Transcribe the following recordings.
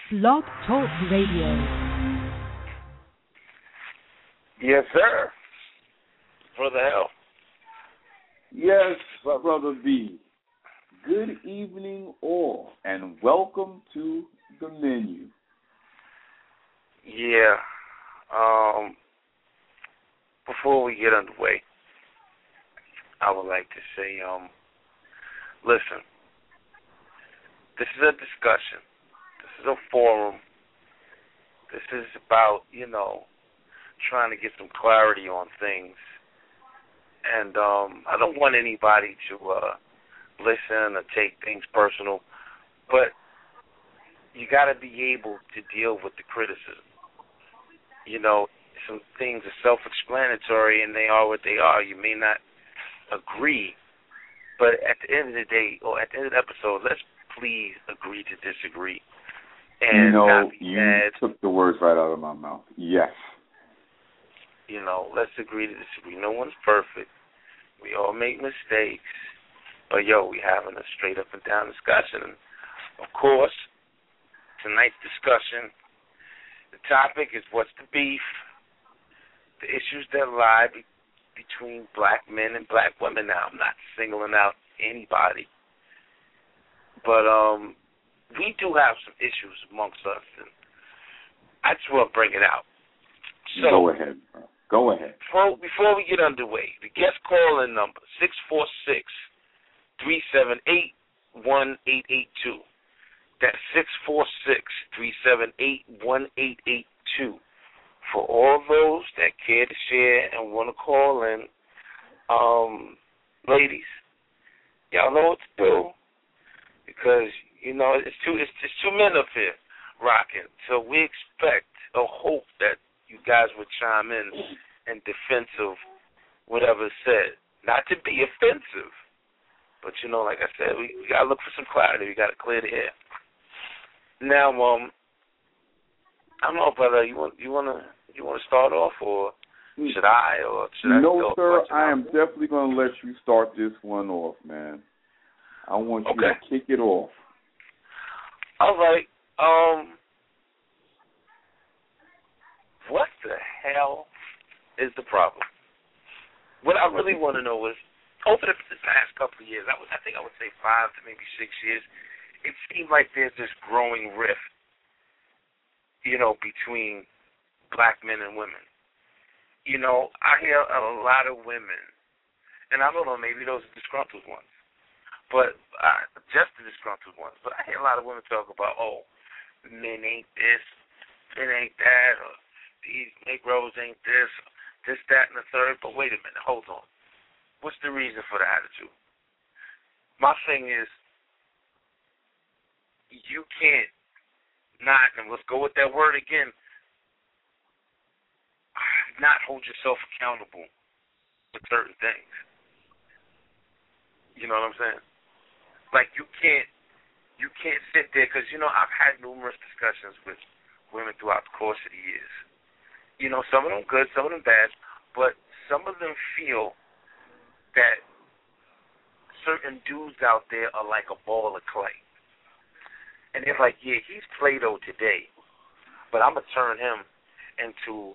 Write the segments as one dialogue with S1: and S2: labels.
S1: Blog Talk Radio.
S2: Yes, sir. Brother L.
S3: Yes, my brother B. Good evening, all, and welcome to the menu.
S2: Yeah. Before we get underway, I would like to say, listen, this is a discussion. This is a forum. This is about, trying to get some clarity on things. And I don't want anybody to listen or take things personal, but you got to be able to deal with the criticism. Some things are self-explanatory, and they are what they are. You may not agree, but at the end of the day, or at the end of the episode, let's please agree to disagree. And not be mad.
S3: You took the words right out of my mouth. Yes.
S2: Let's agree to disagree. No one's perfect. We all make mistakes. But, we having a straight up and down discussion. Of course, tonight's discussion, the topic is what's the beef, the issues that lie between black men and black women. Now, I'm not singling out anybody. But we do have some issues amongst us, and I just want to bring it out. So,
S3: go ahead, bro. Go ahead.
S2: Before we get underway, the guest call-in number, 646-378-1882. That's 646-378-1882. For all those that care to share and want to call in, ladies, y'all know what to do, because it's two men up here rocking. So we expect or hope that you guys would chime in defense of whatever is said. Not to be offensive, but like I said, we gotta look for some clarity. We gotta clear the air. Now, I don't know, brother. You want to start off, or should I? Or should I?
S3: No, sir. I am definitely going to let you start this one off, man. I want you to kick it off.
S2: All right. What the hell is the problem? What I really want to know is, over the past couple of years, I think I would say 5 to maybe 6 years, it seemed like there's this growing rift, between black men and women. I hear a lot of women, and I don't know, maybe those are disgruntled ones, but just the disgruntled ones. But I hear a lot of women talk about, men ain't this, men ain't that, or these Negroes ain't this, that, and the third. But wait a minute, hold on. What's the reason for the attitude? My thing is, you can't not, and let's go with that word again, not hold yourself accountable for certain things. You know what I'm saying? Like, you can't sit there, because, I've had numerous discussions with women throughout the course of the years. Some of them good, some of them bad, but some of them feel that certain dudes out there are like a ball of clay. And they're like, yeah, he's Play-Doh today, but I'm going to turn him into,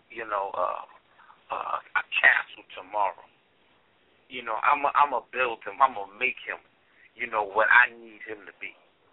S2: a castle tomorrow. I'm going to build him. I'm going to make him, what I need him to be.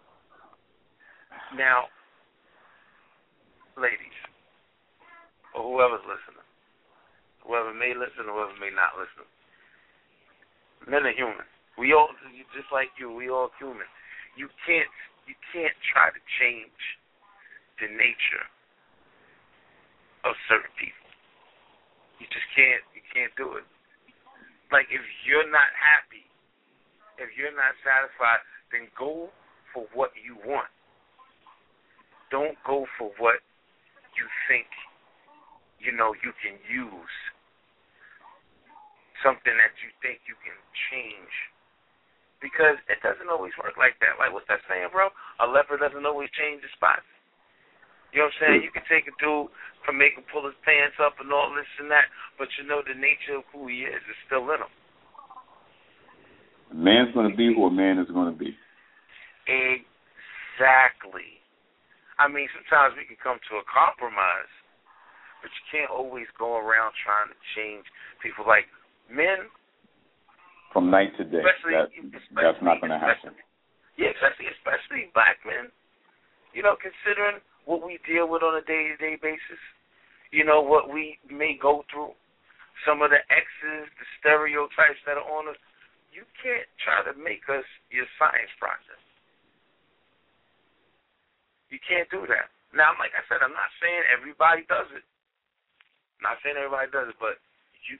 S2: Now, ladies, or whoever's listening, whoever may listen or whoever may not listen, men are human. We all, just like you, we all human. You can't try to change the nature of certain people. You just can't. You can't do it. Like, if you're not happy, if you're not satisfied, then go for what you want. Don't go for what you think, you can use. Something that you think you can change. Because it doesn't always work like that. Like, what's that saying, bro? A leopard doesn't always change his spots. You know what I'm saying? You can take a dude from make him pull his pants up and all this and that, but the nature of who he is still in him.
S3: A man's going to be who a man is going to be.
S2: Exactly. I mean, sometimes we can come to a compromise, but you can't always go around trying to change people. Like men,
S3: from night to day, that's not going to happen.
S2: Yeah, especially black men. You know, considering what we deal with on a day-to-day basis, you know, what we may go through, some of the X's, the stereotypes that are on us, you can't try to make us your science project. You can't do that. Now, like I said, I'm not saying everybody does it. I'm not saying everybody does it, but you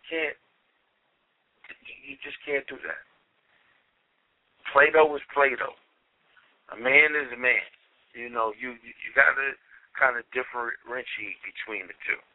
S2: just can't do that. Play-Doh is Play-Doh. A man is a man. You know, you got to kind of differentiate between the two.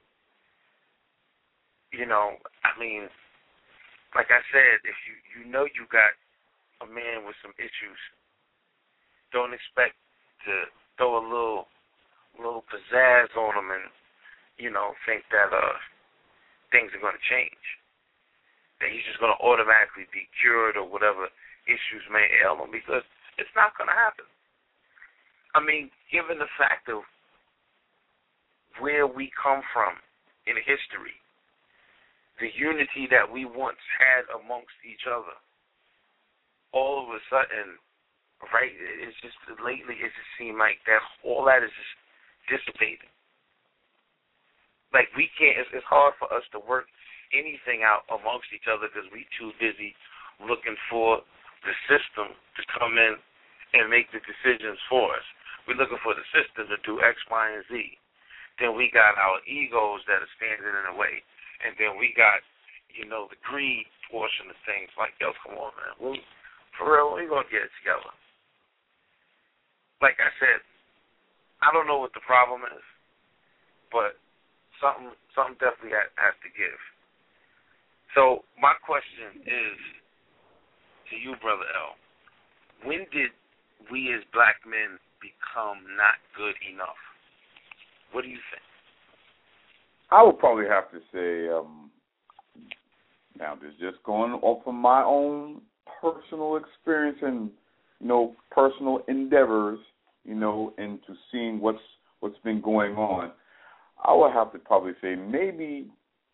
S2: You know, I mean, like I said, if you know you got a man with some issues, don't expect to throw a little pizzazz on him and, you know, think that things are going to change. That he's just going to automatically be cured or whatever issues may ail him, because it's not going to happen. I mean, given the fact of where we come from in history, the unity that we once had amongst each other, all of a sudden, right, it's just lately it just seemed like that all that is just dissipating. Like we can't, it's hard for us to work anything out amongst each other because we too busy looking for the system to come in and make the decisions for us. We're looking for the system to do X, Y, and Z. Then we got our egos that are standing in the way. And then we got, you know, the greed portion of things. Like, yo, come on, man. For real, we're going to get it together. Like I said, I don't know what the problem is, but something definitely has to give. So my question is to you, Brother L. When did we as black men become not good enough? What do you think?
S3: I would probably have to say, now this is just going off of my own personal experience and, you know, personal endeavors, you know, into seeing what's been going on. I would have to probably say maybe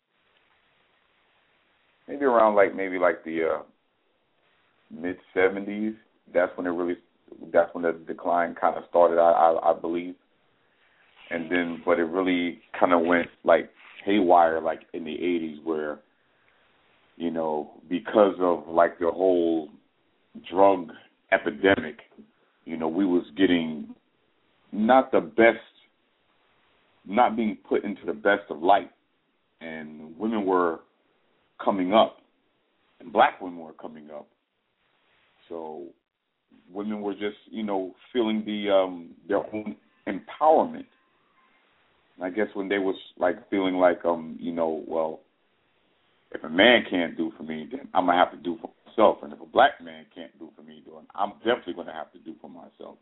S3: around maybe the mid-70s. That's when the decline kind of started, I believe. And then, but it really kind of went like haywire, like in the 80s, where, you know, because of like the whole drug epidemic, you know, we was getting not being put into the best of light, and women were coming up, and black women were coming up. So women were just, you know, feeling their own empowerment. And I guess when they was like feeling like, you know, well, if a man can't do for me, then I'm gonna have to do for myself. And if a black man can't do for me, then I'm definitely gonna have to do for myself.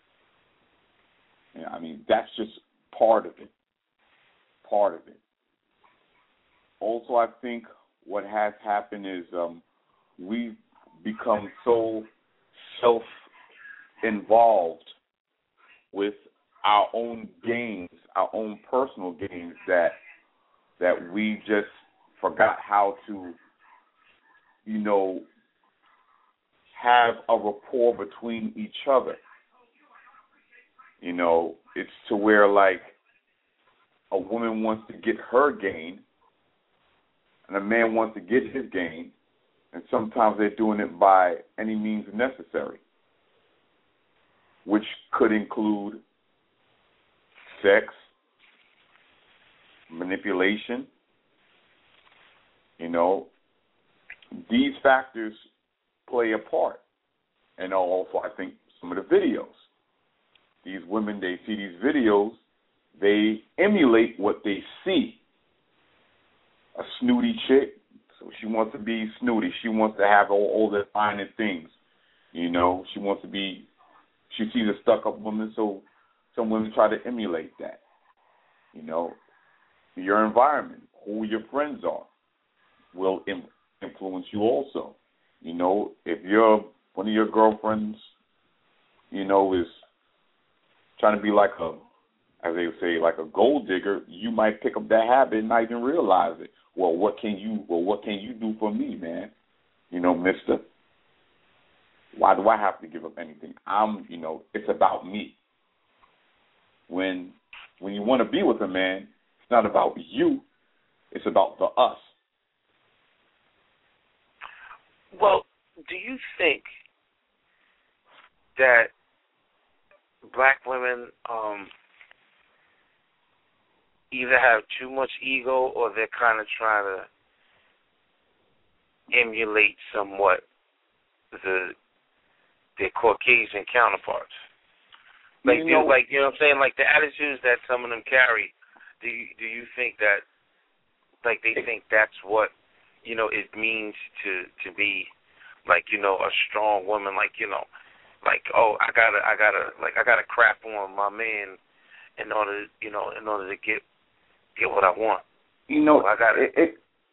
S3: Yeah, I mean, that's just part of it. Part of it. Also, I think what has happened is we've become so self-involved with our own gains, our own personal gains, that we just forgot how to, you know, have a rapport between each other. You know, it's to where like a woman wants to get her gain and a man wants to get his gain, and sometimes they're doing it by any means necessary, which could include sex, manipulation. You know, these factors play a part. And also, I think, some of the videos. These women, they see these videos, they emulate what they see. A snooty chick, so she wants to be snooty. She wants to have all the finer things. You know, she sees a stuck-up woman, so some women try to emulate that. You know, your environment, who your friends are, will influence you also. You know, if one of your girlfriends, you know, is trying to be like as they would say, like a gold digger, you might pick up that habit and not even realize it. Well, what can you do for me, man? Mister. Why do I have to give up anything? It's about me. When you want to be with a man, it's not about you, it's about the us.
S2: Well, do you think that black women either have too much ego or they're kind of trying to emulate somewhat their Caucasian counterparts? Like, you know what I'm saying? Like the attitudes that some of them carry, do you think that, like, they think that's what, it means to be, like, a strong woman, like, like, oh, I gotta crap on my man in order to get what I want. I gotta.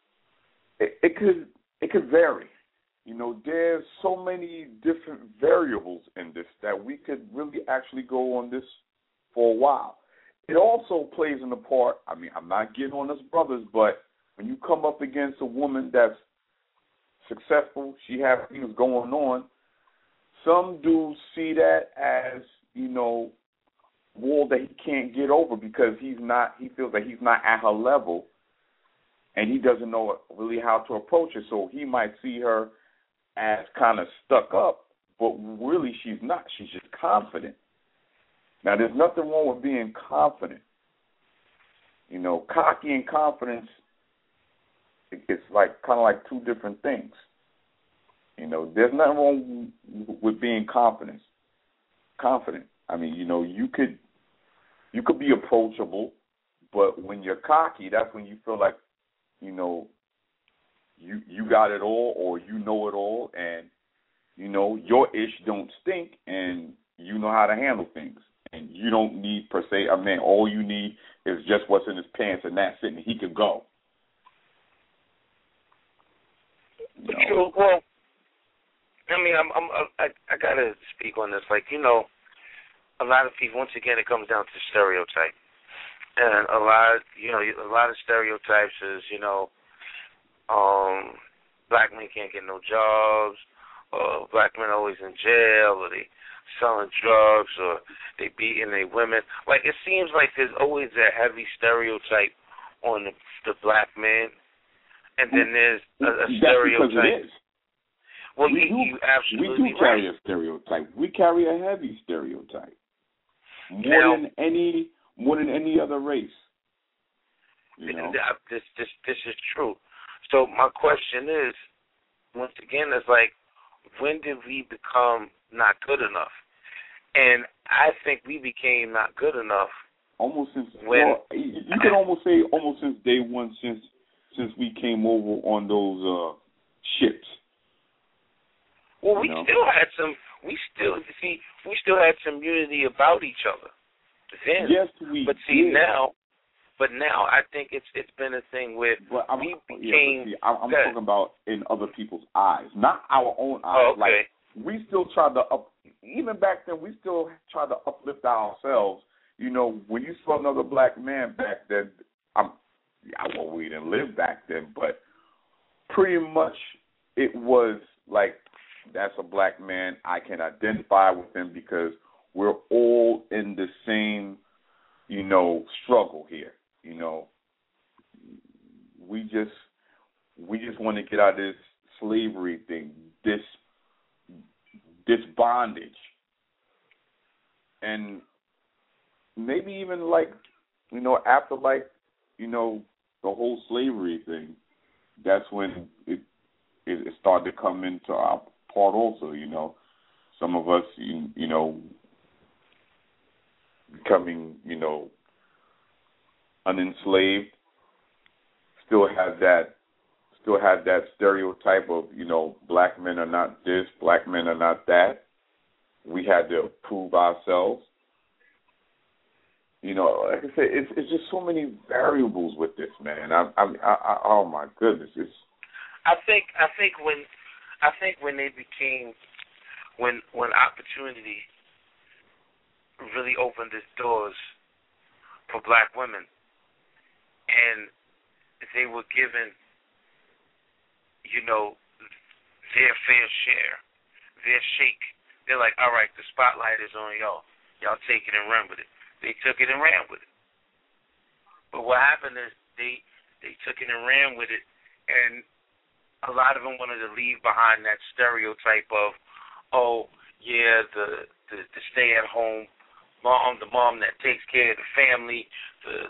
S3: It could vary. There's so many different variables in this that we could really actually go on this for a while. It also plays in the part, I'm not getting on us brothers, but when you come up against a woman that's successful, she has things going on, some dudes see that as, wall that he can't get over because he feels that he's not at her level and he doesn't know really how to approach her. So he might see her as kind of stuck up, but really she's not. She's just confident. Now, there's nothing wrong with being confident. Cocky and confidence, it's like kind of like two different things. There's nothing wrong with being confident. You could be approachable, but when you're cocky, that's when you feel like, you got it all or you know it all, and your ish don't stink, and you know how to handle things, and you don't need per se a man. All you need is just what's in his pants, and that's it, and he could go.
S2: True. Well, I gotta speak on this. Like, a lot of people. Once again, it comes down to stereotype, and a lot of stereotypes is, black men can't get no jobs, or black men always in jail, or they selling drugs, or they beating their women. Like, it seems like there's always a heavy stereotype on the black man, and then there's a stereotype.
S3: Because it is.
S2: Well, you absolutely
S3: we do carry a stereotype. We carry a heavy stereotype more than any other race.
S2: This is true. So my question is, once again, it's like, when did we become not good enough? And I think we became not good enough
S3: almost since you can almost say almost since day one, since we came over on those ships.
S2: Well, we still had some unity about each other then.
S3: Yes, we
S2: but see
S3: did.
S2: now I think it's been a thing where we became.
S3: I'm talking about in other people's eyes, not our own eyes.
S2: Oh, okay.
S3: Like, we still tried to even back then, we still tried to uplift ourselves. When you saw another black man back then, we didn't live back then, but pretty much it was like, that's a black man. I can identify with him because we're all in the same, struggle here. We just want to get out of this slavery thing, this bondage, and maybe even after the whole slavery thing, that's when it started to come into our part also. Some of us, becoming, unenslaved, still had that stereotype of, black men are not this, black men are not that. We had to prove ourselves. Like I said, it's just so many variables with this, man. Oh my goodness,
S2: I think when they became, when opportunity really opened its doors for black women, and they were given, their fair share, their shake. They're like, all right, the spotlight is on y'all. Y'all take it and run with it. They took it and ran with it. But what happened is they took it and ran with it, and a lot of them wanted to leave behind that stereotype of, oh, yeah, the stay-at-home mom, the mom that takes care of the family, the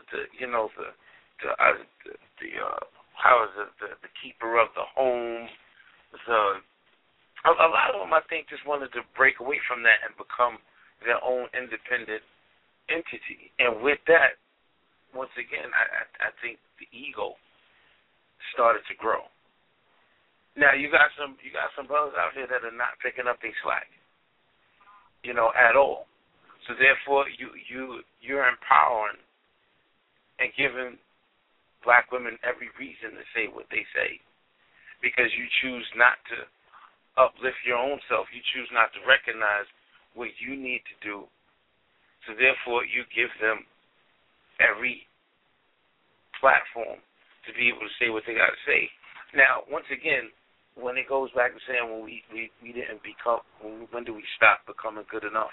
S2: keeper of the home. So a lot of them, I think, just wanted to break away from that and become their own independent entity. And with that, once again, I think the ego started to grow. Now you got some brothers out here that are not picking up their slack, at all. So therefore, you're empowering and giving black women every reason to say what they say, because you choose not to uplift your own self. You choose not to recognize what you need to do. So therefore, you give them every platform to be able to say what they got to say. Now, once again, when it goes back to saying when we didn't become, when do we stop becoming good enough?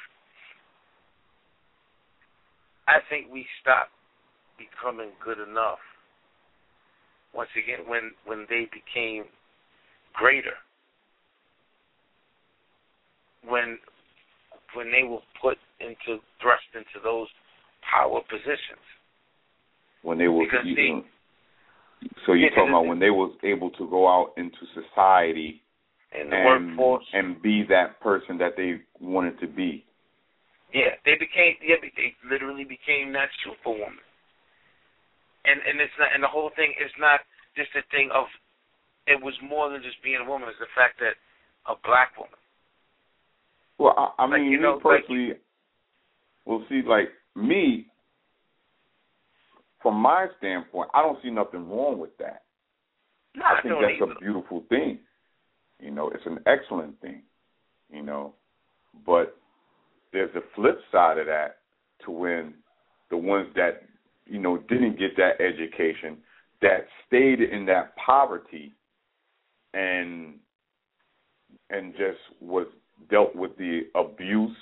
S2: I think we stopped becoming good enough once again when they became greater, when they were thrust into those power positions.
S3: When they were, so you're talking about when they was able to go out into society
S2: in the workforce
S3: and be that person that they wanted to be.
S2: Yeah, they literally became that superwoman. And it's not, and the whole thing is not just a thing of, it was more than just being a woman. It's the fact that a black woman.
S3: Well, I mean, me personally, me, from my standpoint, I don't see nothing wrong with that.
S2: No,
S3: I think that's a beautiful thing. It's an excellent thing. But there's a flip side of that, to when the ones that, didn't get that education, that stayed in that poverty and just was dealt with the abuse,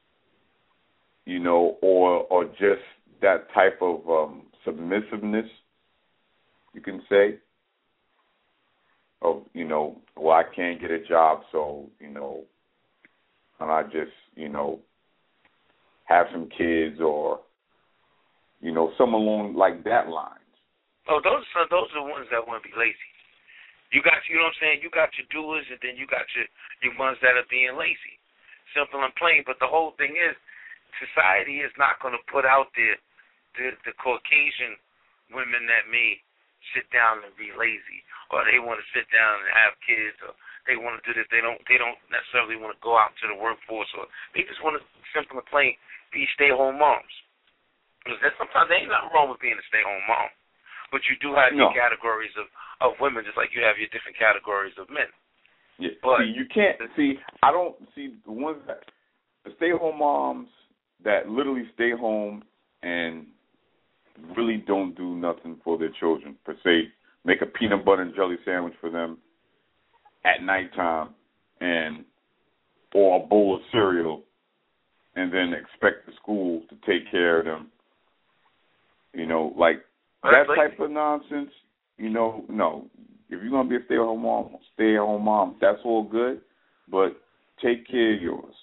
S3: or just that type of submissiveness, you can say, of, well, I can't get a job, so, and I just, have some kids, or, some along like that lines.
S2: Oh, those are the ones that want to be lazy. You got, you know what I'm saying? You got your doers, and then you got your ones that are being lazy. Simple and plain. But the whole thing is, society is not going to put out the Caucasian women that may sit down and be lazy, or they want to sit down and have kids, or they want to do this. They don't necessarily want to go out to the workforce, or they just want to, simple and plain, be stay-home moms. Because sometimes there ain't nothing wrong with being a stay-home mom, but you do have your categories of women, just like you have your different categories of men.
S3: Yeah.
S2: But
S3: you can't see. I don't see the ones that, the stay-home moms that literally stay home and really don't do nothing for their children per se. Make a peanut butter and jelly sandwich for them at nighttime, or a bowl of cereal, and then expect the school to take care of them. That type of nonsense. No. If you're gonna be a stay-at-home mom, that's all good, but take care of yours.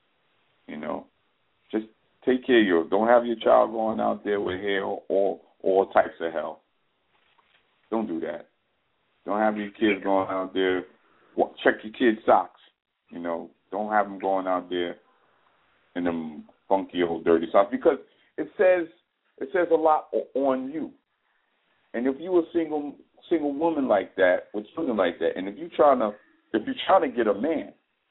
S3: Just take care of yours. Don't have your child going out there with hair or all types of hell. Don't do that. Don't have your kids going out there. Check your kids' socks. Don't have them going out there in them funky old dirty socks, because it says a lot on you. And if you a single woman like that, with children like that, and if you're trying to get a man,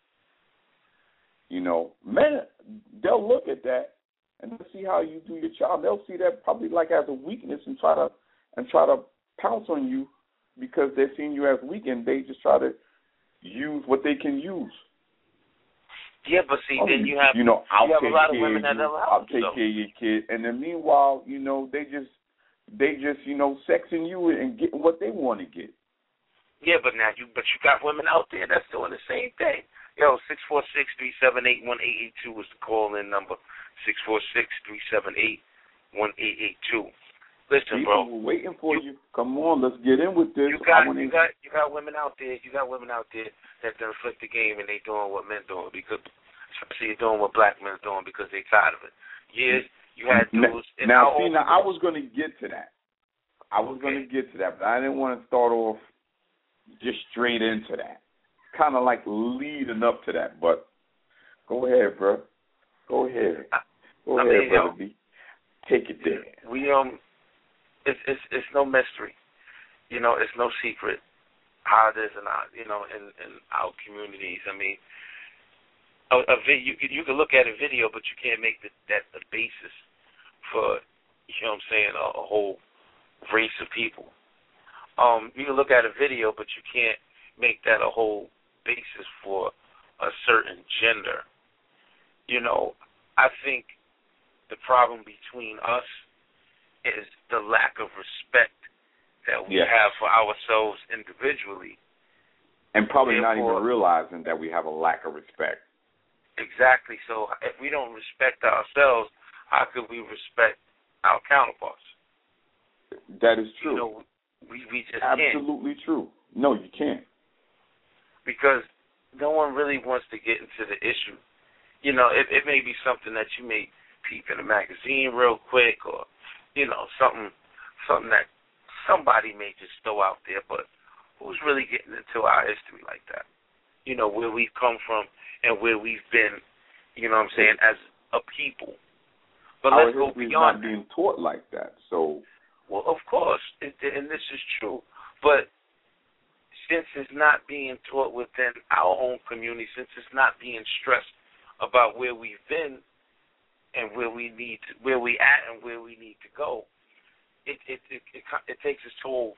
S3: men, they'll look at that and they'll see how you do your job. They'll see that probably like as a weakness and try to pounce on you, because they're seeing you as weak, and they just try to use what they can use.
S2: Yeah, but see, then you have
S3: I'll
S2: you have
S3: take
S2: a lot of
S3: care
S2: women that
S3: of you.
S2: will
S3: I'll
S2: help
S3: take care of your kid, and then meanwhile, they just sexing you and getting what they want to get.
S2: Yeah, but you got women out there that's doing the same thing. Yo, 646-378-1882 is the call-in number. 646-378-1882. Listen,
S3: People
S2: bro.
S3: were waiting for you. Come on, let's get in with this.
S2: You got women out there. You got women out there that done flip the game and they doing what men doing because, especially doing what black men doing because they tired of it. Yeah, you had dudes.
S3: Now, I was going to get to that. Going to get to that, but I didn't want to start off just straight into that. Kind of like leading up to that, but go ahead, bro. Go ahead. Go ahead, brother B. Take it there.
S2: It's no mystery. It's no secret how it is in our, in our communities. I mean, you can look at a video, but you can't make that the basis for, a whole race of people. You can look at a video, but you can't make that a whole basis for a certain gender. I think the problem between us is the lack of respect that we have for ourselves individually.
S3: And probably not even realizing that we have a lack of respect.
S2: Exactly. So if we don't respect ourselves, how could we respect our counterparts?
S3: That is true.
S2: We just
S3: absolutely
S2: can't.
S3: True. No, you can't.
S2: Because no one really wants to get into the issue. It may be something that you may peep in a magazine real quick, or something that somebody may just throw out there. But who's really getting into our history like that? Where we've come from and where we've been. As a people. But
S3: our
S2: let's go
S3: history
S2: beyond
S3: is not being taught like that. So.
S2: Well, of course, and this is true, but since it's not being taught within our own community, since it's not being stressed about where we've been and where we at and where we need to go, it takes its toll,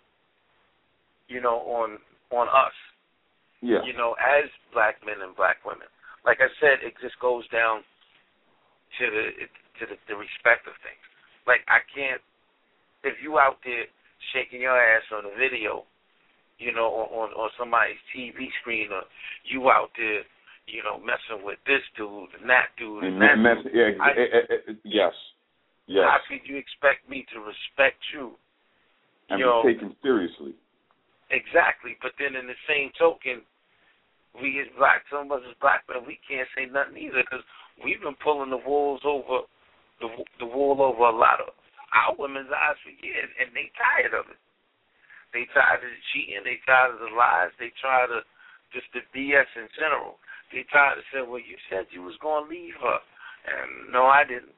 S2: on us.
S3: Yeah.
S2: As black men and black women. Like I said, it just goes down to the respect of things. Like I can't. If you out there shaking your ass on a video, on somebody's TV screen, or you out there, messing with this dude and that dude and that dude,
S3: yes.
S2: How could you expect me to respect you?
S3: And be taken seriously.
S2: Exactly. But then in the same token, we as some of us as black men, we can't say nothing either because we've been pulling the wool over a lot of our women's eyes for years, and they tired of it. They tired of the cheating. They tired of the lies. They tired of just the BS in general. They tired of saying, well, you said you was going to leave her. And no, I didn't.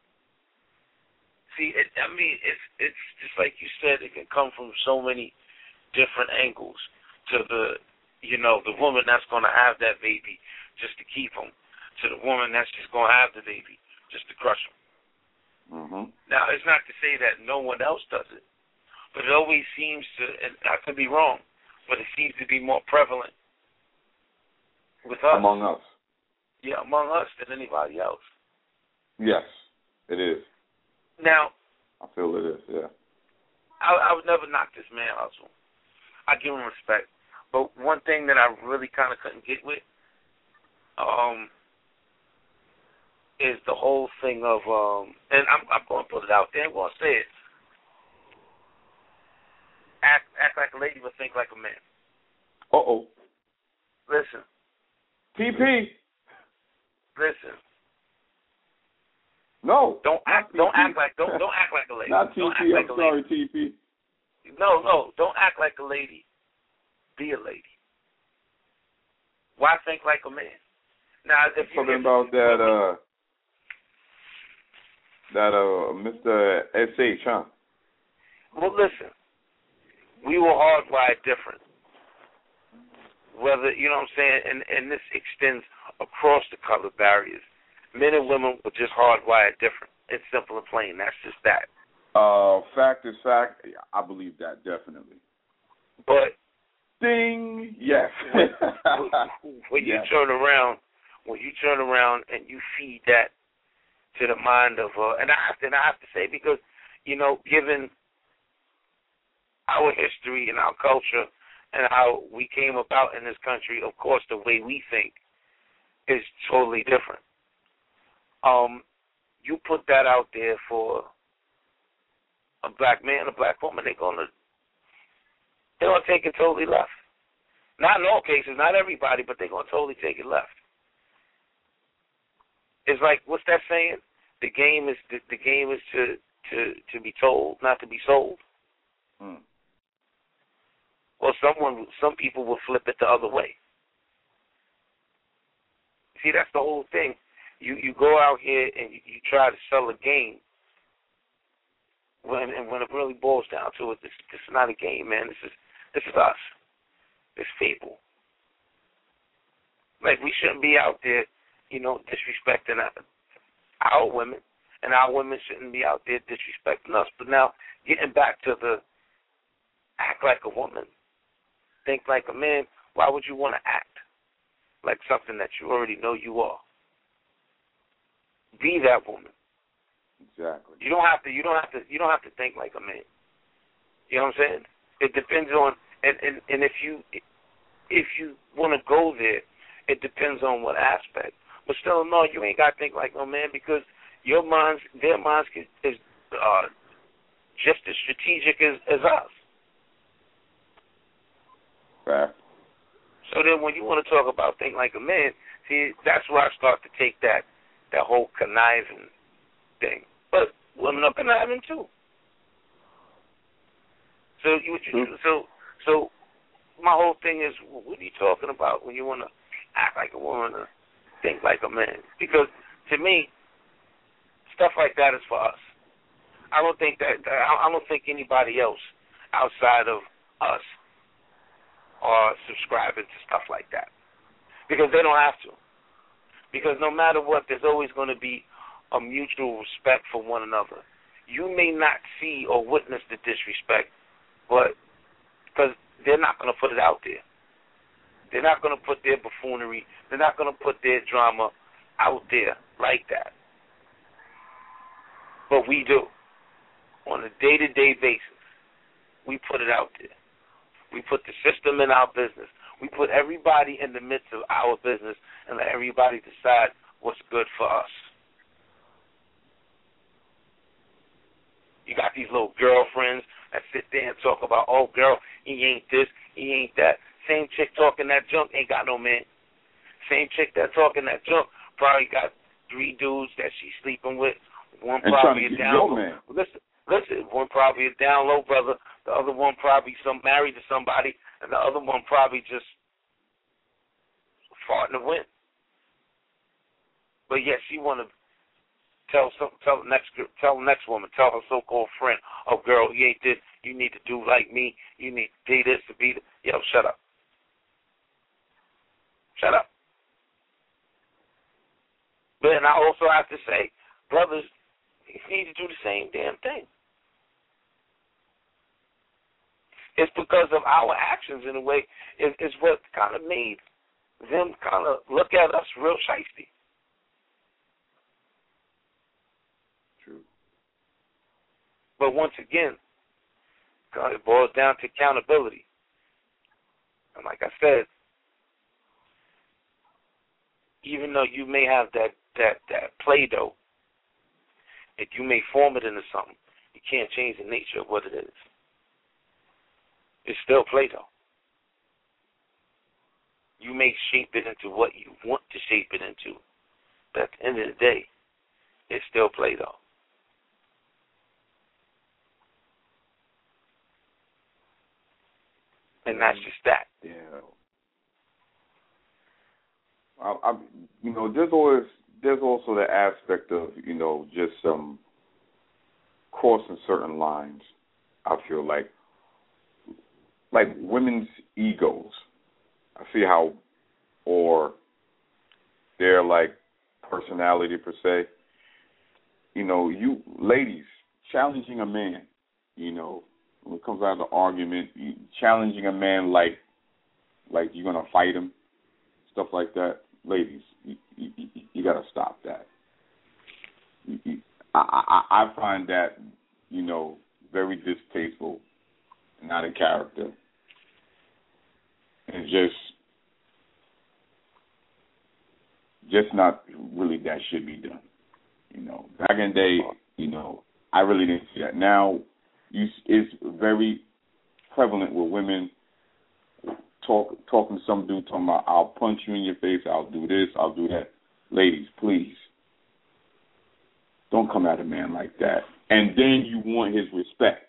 S2: See, it's just like you said, it can come from so many different angles to the woman that's going to have that baby just to keep him, to the woman that's just going to have the baby just to crush him.
S3: Mm-hmm.
S2: Now, it's not to say that no one else does it, but it always seems to, and I could be wrong, but it seems to be more prevalent with us.
S3: Among us.
S2: Yeah, among us than anybody else.
S3: Yes, it is.
S2: Now,
S3: I feel it is, yeah.
S2: I would never knock this man hustle. I give him respect. But one thing that I really kind of couldn't get with is the whole thing of, and I'm going to put it out there, I'm going to say it. Act like a lady, but think like a man.
S3: Uh-oh.
S2: Listen.
S3: TP.
S2: Listen.
S3: No.
S2: Don't act like a lady.
S3: Not TP.
S2: I'm
S3: sorry, TP.
S2: No. Don't act like a lady. Be a lady. Why think like a man? Now, if you're
S3: talking about that Mr. S.H., huh?
S2: Well, listen. We were hardwired different. Whether, you know what I'm saying, and this extends across the color barriers. Men and women were just hardwired different. It's simple and plain. That's just that.
S3: Fact is fact. I believe that, definitely.
S2: But
S3: ding, yes.
S2: When you turn around, when you turn around and you feed that to the mind of, and I have to say, because, given our history and our culture and how we came about in this country, of course, the way we think is totally different. You put that out there for a black man, a black woman, they're gonna take it totally left. Not in all cases, not everybody, but they're gonna totally take it left. It's like, what's that saying? The game is to be told, not to be sold. Well, some people will flip it the other way. See, that's the whole thing. You go out here and you try to sell a game, when it really boils down to it, this is not a game, man. This is us. It's people. Like, we shouldn't be out there, disrespecting our women, and our women shouldn't be out there disrespecting us. But now, getting back to the act like a woman, think like a man, why would you want to act like something that you already know you are? Be that woman.
S3: Exactly.
S2: You don't have to think like a man. You know what I'm saying? It depends on, and if you want to go there, it depends on what aspect. But still, no, you ain't got to think like no man, because their minds is just as strategic as us.
S3: Fair.
S2: So then, when you want to talk about think like a man, see, that's where I start to take that whole conniving thing. But women are conniving too. So my whole thing is, what are you talking about when you want to act like a woman or think like a man? Because to me, stuff like that is for us. I don't think anybody else outside of us are subscribing to stuff like that, because they don't have to. Because no matter what, there's always going to be a mutual respect for one another. You may not see or witness the disrespect, but because they're not going to put it out there. They're not going to put their buffoonery, they're not going to put their drama out there like that. But we do. On a day-to-day basis, we put it out there. We put the system in our business. We put everybody in the midst of our business and let everybody decide what's good for us. You got these little girlfriends that sit there and talk about, oh, girl, he ain't this, he ain't that. Same chick talking that junk ain't got no man. Same chick that talking that junk probably got 3 dudes that she's sleeping with. One
S3: and
S2: probably a down low.
S3: Man.
S2: Listen, one probably a down low brother. The other one probably married to somebody, and the other one probably just farting the wind. But yet she want to tell the next woman, tell her so-called friend, oh, girl, you ain't this, you need to do like me, you need to do this to be the, yo, shut up. Shut up. But then I also have to say, brothers, you need to do the same damn thing. It's because of our actions, in a way, is what kind of made them kind of look at us real shiesty.
S3: True.
S2: But once again, it boils down to accountability. And like I said, even though you may have that Play-Doh, if you may form it into something, you can't change the nature of what it is. It's still Play-Doh. You may shape it into what you want to shape it into, but at the end of the day, it's still Play-Doh. And that's just that.
S3: Yeah. There's also the aspect of, just crossing certain lines. I feel like women's egos. I see how, or their personality per se. You ladies challenging a man. When it comes down to argument, challenging a man like you're gonna fight him, stuff like that. ladies, you got to stop that. I find that, very distasteful, not a character, and just not really that should be done. Back in the day, I really didn't see that. Now, it's very prevalent with women talking to some dude talking about, I'll punch you in your face, I'll do this, I'll do that. Ladies, please, don't come at a man like that. And then you want his respect.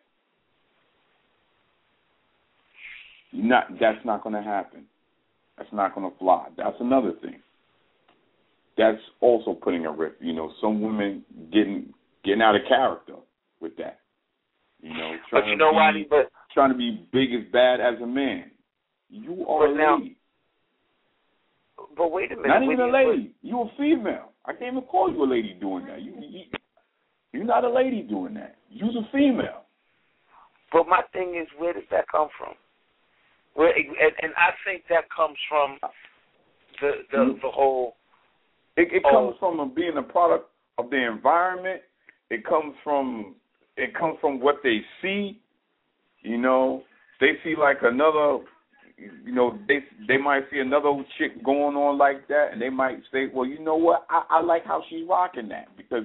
S3: That's not going to happen. That's not going to fly. That's another thing. That's also putting a rip. Some women getting out of character with that.
S2: But you know why?
S3: Trying to be big as bad as a man. You are a lady.
S2: But wait a minute.
S3: Not even a lady. You're a female. I can't even call you a lady doing that. You're not a lady doing that. You're a female.
S2: But my thing is, where does that come from? And I think that comes from the whole.
S3: It comes from being a product of the environment. It comes from what they see. They see like another. They might see another chick going on like that, and they might say, well, you know what? I like how she's rocking that because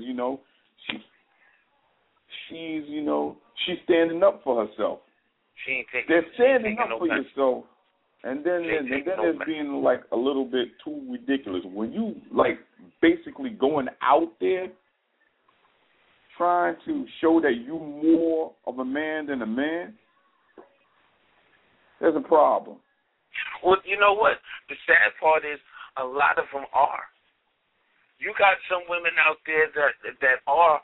S3: she's standing up for herself. They're standing up for yourself, and then it's being like a little bit too ridiculous. When you like basically going out there trying to show that you're more of a man than a man, there's a problem.
S2: Well, you know what? The sad part is a lot of them are. You got some women out there that are,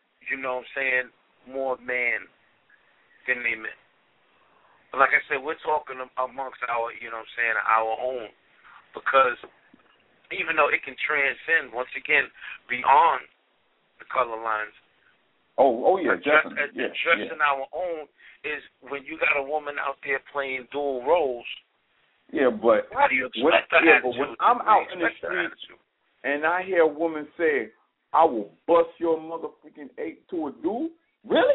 S2: more man than they men. Like I said, we're talking amongst our, our own, because even though it can transcend, once again, beyond the color lines.
S3: Oh yeah, definitely.
S2: Just in our own is when you got a woman out there playing dual roles.
S3: Yeah, but
S2: how do you expect that?
S3: But when I'm out in the street and I hear a woman say, "I will bust your motherfucking eight to a dude," really?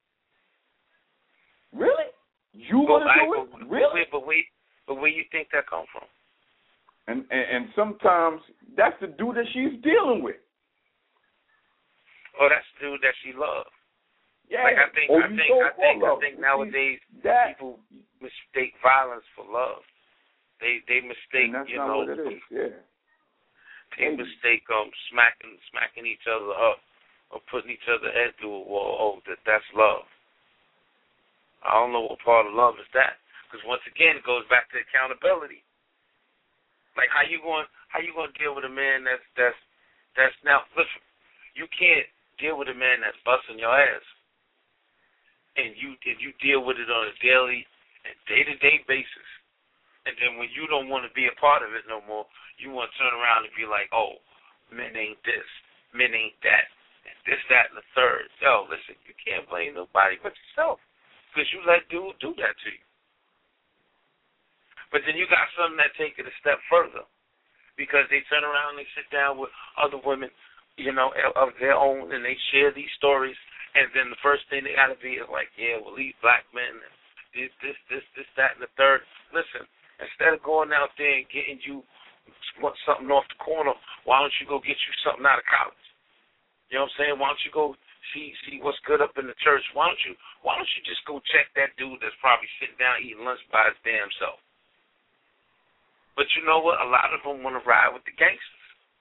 S3: You gonna do it? Really?
S2: But where you think that come from?
S3: And sometimes that's the dude that she's dealing with.
S2: Oh, that's the dude that she loves.
S3: Yeah.
S2: Like I think nowadays people mistake violence for love. They mistake,
S3: and that's not what it is. Yeah.
S2: They mistake smacking each other up or putting each other head through a wall. Oh, that's love. I don't know what part of love is that, because once again it goes back to accountability. Like how you going to deal with a man that's now, listen, you can't deal with a man that's busting your ass, and you deal with it on a daily and day-to-day basis, and then when you don't want to be a part of it no more, you want to turn around and be like, oh, men ain't this, men ain't that, and this, that, and the third. Yo, listen, you can't blame nobody but yourself, because you let dude do that to you. But then you got some that take it a step further, because they turn around and they sit down with other women, of their own, and they share these stories, and then the first thing they got to be is like, yeah, well, these black men, and this, that, and the third. Listen, instead of going out there and getting you something off the corner, why don't you go get you something out of college? You know what I'm saying? Why don't you go see what's good up in the church? Why don't you just go check that dude that's probably sitting down eating lunch by his damn self? But you know what? A lot of them want to ride with the gangsters.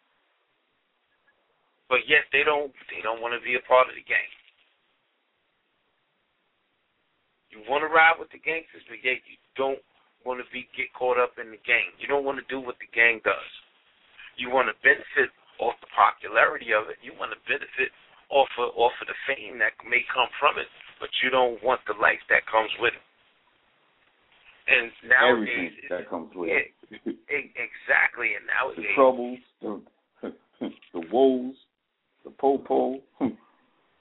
S2: But yet they don't want to be a part of the gang. You want to ride with the gangsters, but yet you don't want to get caught up in the gang. You don't want to do what the gang does. You want to benefit off the popularity of it. You want to benefit off of the fame that may come from it, but you don't want the life that comes with it. And nowadays,
S3: everything that comes with it.
S2: Exactly. And nowadays,
S3: the troubles, the woes, the po-po.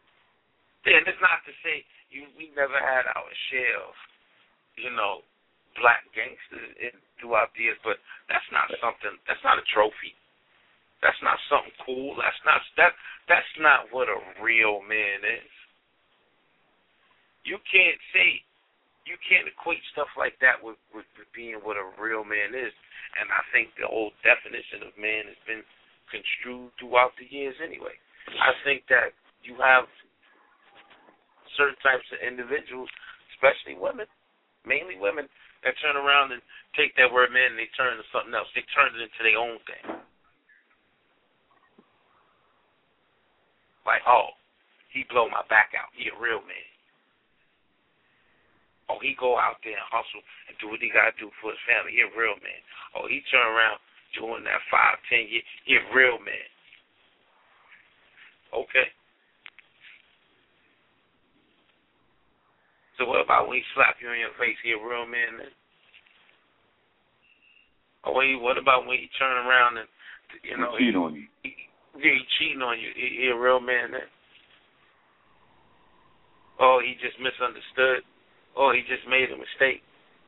S2: And it's not to say we never had our share of, black gangsters throughout the years, but that's not a trophy. That's not something cool. That's not what a real man is. You can't equate stuff like that with being what a real man is. And I think the old definition of man has been construed throughout the years anyway. I think that you have certain types of individuals, especially women, mainly women, that turn around and take that word man and they turn it into something else. They turn it into their own thing. Like, oh, he blow my back out. He a real man. Oh, he go out there and hustle and do what he got to do for his family. He a real man. Oh, he turn around doing that 5, 10 years. He a real man. Okay. So what about when he slap you in your face? He a real man then? Or what about when he turn around and,
S3: he cheat on you?
S2: He cheating on you. He a real man then? Oh, he just misunderstood. Oh, he just made a mistake.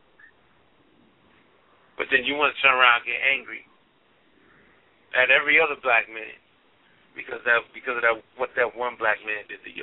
S2: But then you want to turn around and get angry at every other black man because of what that one black man did to you.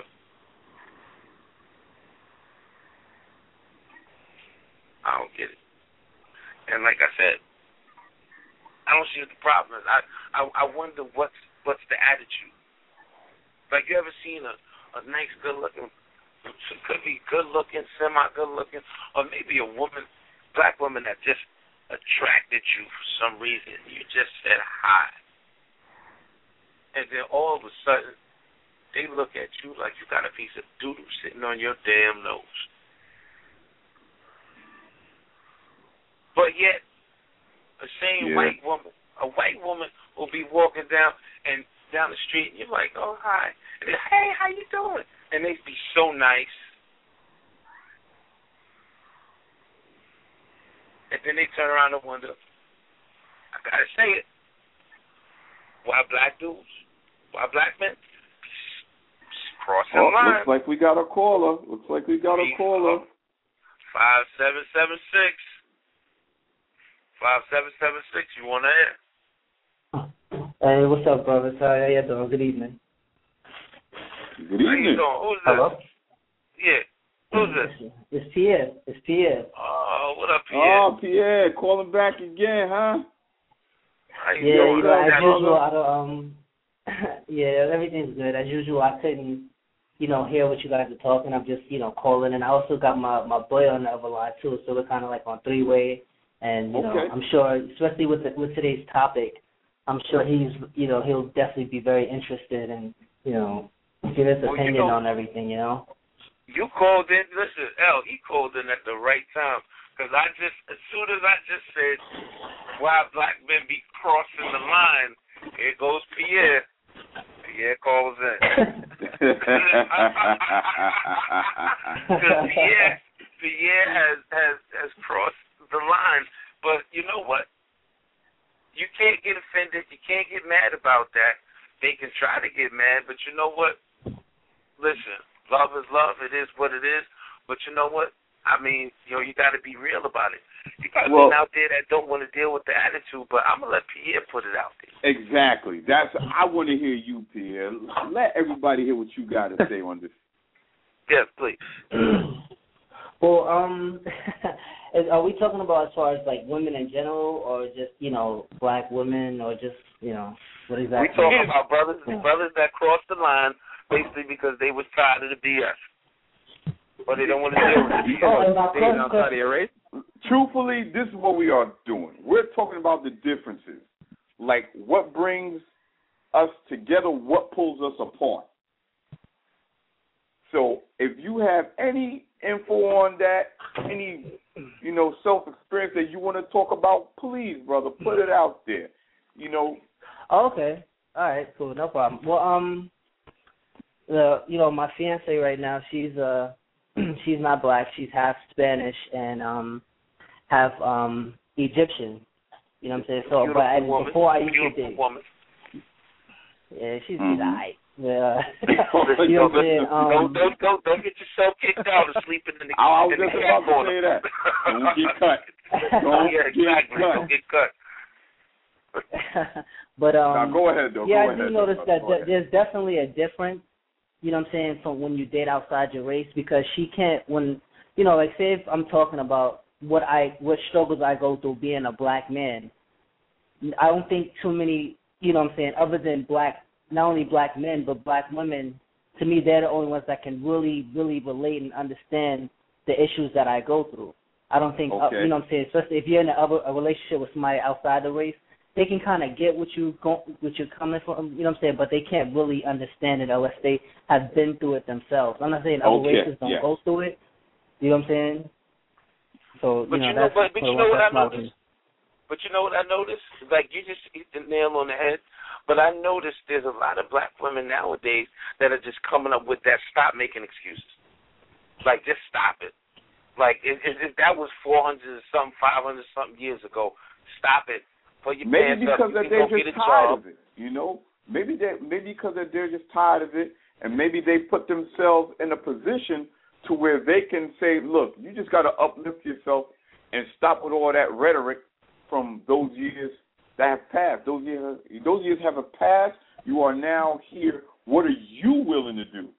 S2: I don't get it. And like I said, I don't see what the problem is. I wonder what's the attitude. Like, you ever seen a nice, good-looking, could be good-looking, semi-good-looking, or maybe a black woman that just attracted you for some reason. You just said hi. And then all of a sudden, they look at you like you got a piece of doodle sitting on your damn nose. But yet, a white woman will be walking down the street, and you're like, oh, hi. And then, hey, how you doing? And they'd be so nice. And then they turn around and wonder, I got to say it, why black dudes, why black men crossing lines?
S3: Looks like we got a caller. 5776.
S2: 5776, you want to air?
S4: Hey, what's up, brothers? How you doing? Good evening.
S3: Good evening.
S2: How you doing? Who's this?
S4: Hello?
S2: Yeah. Who's this?
S4: It's Pierre.
S2: Oh, what up, Pierre?
S3: Oh, Pierre, calling back again, huh?
S2: How you doing?
S4: As usual, I don't, yeah, everything's good. As usual, I couldn't, hear what you guys are talking. I'm just, calling. And I also got my boy on the other line, too, so we're kind of like on three-way. And,
S3: okay.
S4: I'm sure, especially with today's topic, I'm sure he's, he'll definitely be very interested in, give his opinion on everything,
S2: You called in. Listen, L, he called in at the right time. Because as soon as I just said why black men be crossing the line, here goes Pierre. Pierre calls in. Because Pierre has crossed the line. But you know what? You can't get offended. You can't get mad about that. They can try to get mad, but you know what? Listen, love is love. It is what it is. But you know what? I mean, you got to be real about it. You got men out there that don't want to deal with the attitude, but I'm going to let Pierre put it out there.
S3: Exactly. I want to hear you, Pierre. Let everybody hear what you got to say on this.
S2: Yes, please.
S4: Well, are we talking about as far as, like, women in general or just, black women or just, what exactly?
S2: We talking about brothers that cross the line basically because they was tired of the BS. Or they don't want to deal with it.
S3: Truthfully, this is what we are doing. We're talking about the differences. Like, what brings us together, what pulls us apart. So if you have any info on that, any, self-experience that you want to talk about, please, brother, put it out there.
S4: Okay. All right, cool. No problem. Well, my fiance right now, she's not black. She's half Spanish and half Egyptian. You know what I'm saying? So, before I used to date. Yeah, she's alright. Yeah. You know what I'm saying?
S2: Don't get yourself kicked out of sleeping in the
S3: I was just about to say that. Don't get cut.
S2: Don't exactly. Don't get cut.
S4: But
S3: now go ahead though.
S4: Yeah,
S3: go
S4: I do
S3: ahead,
S4: notice that
S3: there's
S4: definitely a difference. You know what I'm saying, from when you date outside your race, because she can't, when, you know, like say if I'm talking about what struggles I go through being a black man, I don't think too many, you know what I'm saying, other than not only black men, but black women, to me, they're the only ones that can really, really relate and understand the issues that I go through. I don't think, you know what I'm saying, especially if you're in a relationship with somebody outside the race, they can kind of get what you're coming from, you know what I'm saying, but they can't really understand it unless they have been through it themselves. I'm not saying other races don't go through it, you know what I'm saying? So,
S2: but you know what I noticed? But you know what I noticed? Like, you just hit the nail on the head. But I noticed there's a lot of black women nowadays that are just coming up with that stop making excuses. Like, just stop it. Like, if that was 400-something, 500-something years ago, stop it.
S3: Maybe because they're just tired of it, you know? Maybe because they're just tired of it, and maybe they put themselves in a position to where they can say, look, you just got to uplift yourself and stop with all that rhetoric from those years that have passed. Those years have passed. You are now here. What are you willing to do?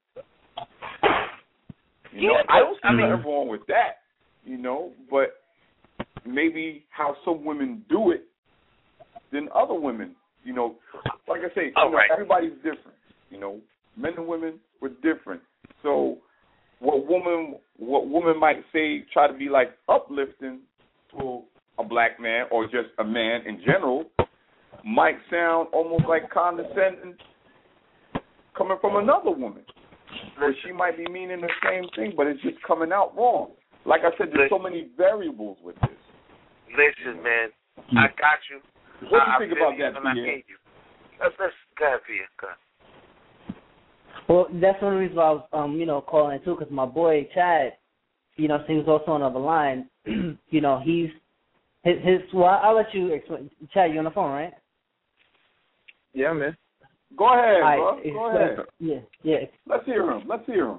S3: You know, I don't see nothing wrong with that, you know, but maybe how some women do it than other women, you know. Like I say, everybody's different, you know. Men and women were different. So what woman might say, try to be like uplifting to a black man or just a man in general, might sound almost like condescending coming from another woman. Where she might be meaning the same thing, but it's just coming out wrong. Like I said, there's so many variables with this.
S2: Listen, man, I got you.
S3: What do you think about that, Pierre?
S2: Let's go ahead, Pierre.
S4: Well, that's one of the reasons why I was, you know, calling too, because my boy Chad, you know, he was also on the other line. You know, well, I'll let you explain. Chad, you on the phone, right?
S5: Yeah, man.
S3: Go ahead,
S4: bro.
S3: Go ahead.
S4: Yeah.
S3: Let's hear him.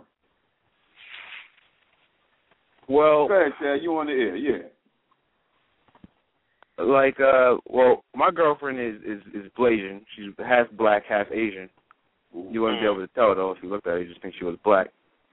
S5: Well,
S3: go ahead, Chad. You on the air? Yeah.
S5: Like, well, my girlfriend is Blasian. She's half black, half Asian. You wouldn't be able to tell though if you looked at her. You just think she was black.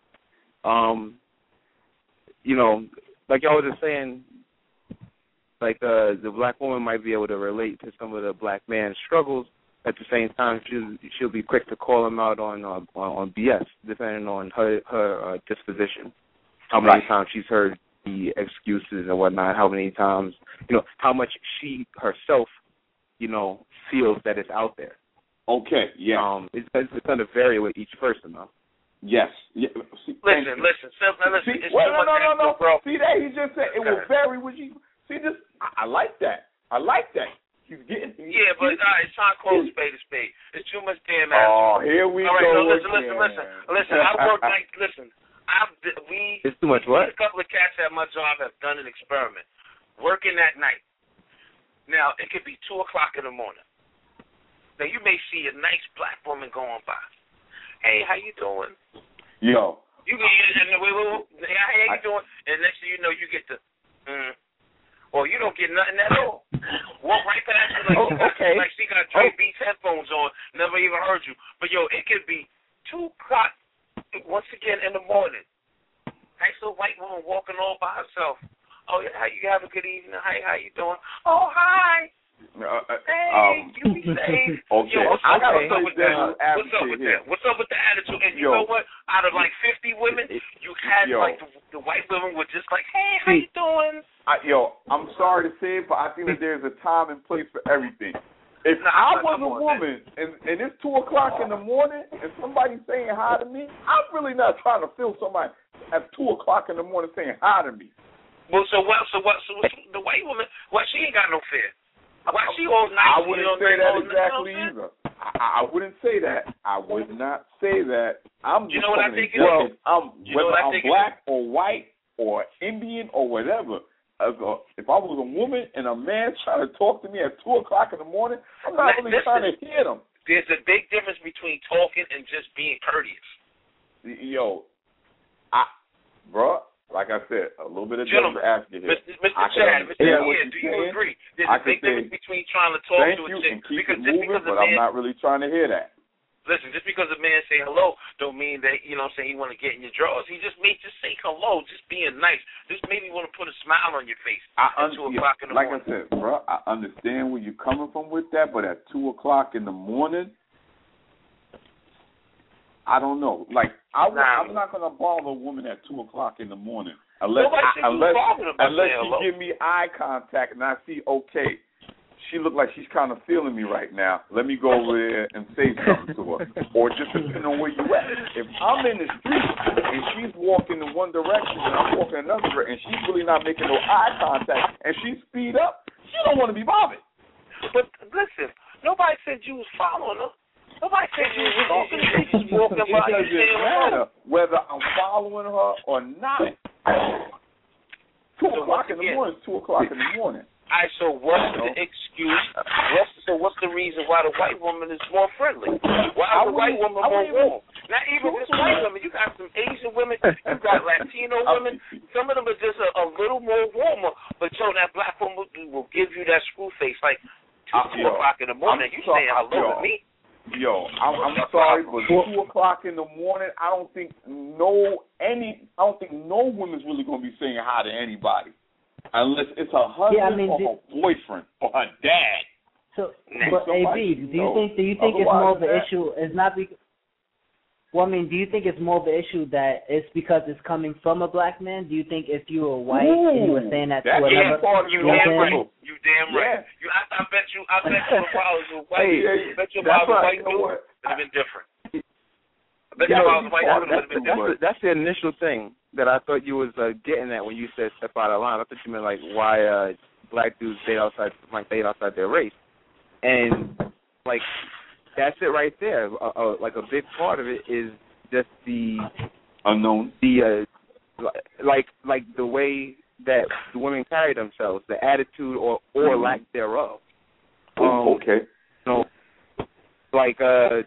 S5: You know, like y'all was just saying, like the black woman might be able to relate to some of the black man's struggles. At the same time, she'll be quick to call him out on BS, depending on her disposition. How many times she's heard the excuses and whatnot, how many times, you know, how much she herself, you know, feels that it's out there.
S3: Okay, yeah.
S5: It's going to vary with each person, though.
S3: Yes. Yeah.
S2: Listen. No,
S3: bro. See that? He just said it will vary with you. See this? I like that. He's getting.
S2: Yeah, but it's time to close spade to spade. It's too much damn
S3: ass. Oh, here we go.
S2: Listen. I work nights. Listen.
S5: It's too much what?
S2: A couple of cats at my job have done an experiment. Working at night. Now, it could be 2 o'clock in the morning. Now, you may see a nice black woman going by. Hey, how you doing?
S3: Yo.
S2: You get, wait. Hey, how you doing? And next thing you know, you get the, or you don't get nothing at all. Walk right past you like she got Dre Beats headphones on, never even heard you. But, yo, it could be 2 o'clock, once again, in the morning. Nice little white woman walking all by herself. Oh, yeah, how you have a good evening? Hi, how you doing? Oh, hi. Hey, you be safe.
S3: Okay.
S2: Yo, what's up with that?
S3: What's
S2: up with the attitude? And you know what? Out of like 50 women, you had like the white women were just like, hey, how you doing?
S3: I'm sorry to say it, but I think that there's a time and place for everything. If I was a woman and it's 2 o'clock in the morning and somebody's saying hi to me, I'm really not trying to feel somebody at 2 o'clock in the morning saying hi to me.
S2: Well, so the white woman, she ain't got no fear. Why she all nice?
S3: I wouldn't say that exactly either. I wouldn't say that. I would not say that. I'm just
S2: what I think it
S3: is? Whether I'm black or white or Indian or whatever. If I was a woman and a man trying to talk to me at 2 o'clock in the morning, I'm not really trying to hear them.
S2: There's a big difference between talking and just being courteous.
S3: Yo, bro, like I said, a little bit of
S2: gentlemen,
S3: advocate here.
S2: Mr. Chad, do you agree? There's a big difference between trying to talk to a chick,
S3: because just because but I'm not really trying to hear that.
S2: Listen, just because a man say hello don't mean that, you know what I'm saying, he want to get in your drawers. He just may just say hello, just being nice. Just maybe want to put a smile on your face at 2 o'clock in the morning.
S3: Like I said, bro, I understand where you're coming from with that, but at 2 o'clock in the morning, I don't know. Like, I'm not going to bother a woman at 2 o'clock in the morning unless she give me eye contact and I see, okay, she look like she's kind of feeling me right now. Let me go over there and say something to her. Or just depending on where you at. If I'm in the street and she's walking in one direction and I'm walking another direction and she's really not making no eye contact and she speed up, she don't want to be bothered.
S2: But listen, nobody said you was following her. Nobody said you was talking to her. She was walking by and saying
S3: matter whether I'm following her or not. 2 o'clock in the morning, 2 o'clock in the morning.
S2: All right, so what's the excuse? What's the reason why the white woman is more friendly? Why is the white woman more warm? Not even just white women. You got some Asian women. You got Latino women. Some of them are just a little more warmer. But, that black woman will give you that screw face like 2 o'clock in the morning. You saying hello to me?
S3: I'm sorry, but 2 o'clock in the morning, I don't think no woman's really going to be saying hi to anybody. Unless it's her husband or her boyfriend or her dad.
S4: So, but AB, do you think it's more of an issue? It's not because. Well, I mean, do you think it's more of an issue that it's because it's coming from a black man? Do you think if you were white and you were saying that to another,
S2: you damn right. I bet you if I was a white, dude, would have been different.
S5: That's the initial thing that I thought you was getting at when you said step out of line. I thought you meant like why black dudes date outside their race, and like that's it right there. Like a big part of it is just the
S3: unknown,
S5: like the way that the women carry themselves, the attitude or lack thereof.
S3: Okay.
S5: Like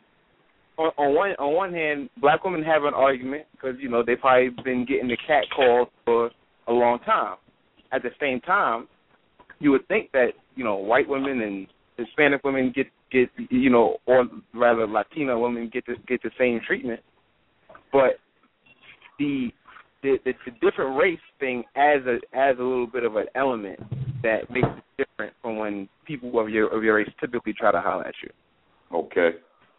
S5: on one hand, black women have an argument because they've probably been getting the cat calls for a long time. At the same time, you would think that white women and Hispanic women get or rather Latino women get the same treatment, but the different race thing adds a little bit of an element that makes it different from when people of your race typically try to holler at you.
S3: Okay.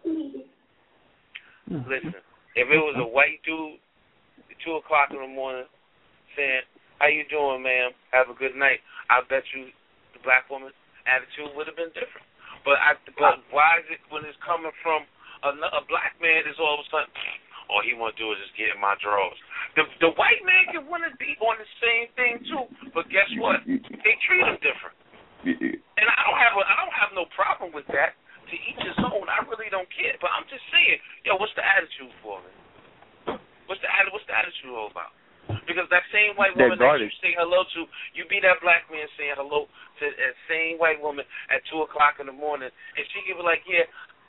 S2: Listen, if it was a white dude at 2 o'clock in the morning saying, "How you doing, ma'am? Have a good night," I bet you the black woman's attitude would have been different. But why is it when it's coming from a black man, is all of a sudden, all he want to do is just get in my drawers? The white man can want to be on the same thing too, but guess what? They treat him different, and I don't have no problem with that. To each his own. I really don't care, but I'm just saying, what's the attitude for it? What's the attitude all about? Because that same white woman that you say hello to, you be that black man saying hello to that same white woman at 2 o'clock in the morning, and she can be like, "Yeah,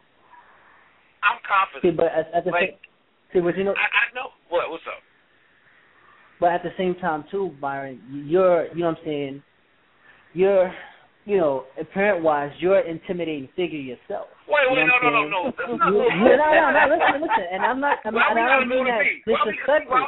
S2: I'm confident."
S4: See, but at the
S2: I know what's up.
S4: But at the same time, too, Byron, you're, what I'm saying, you're. Apparent-wise, you're an intimidating figure yourself.
S2: Wait, no. That's not
S4: no, listen, and I'm not, I don't mean that disrespectful.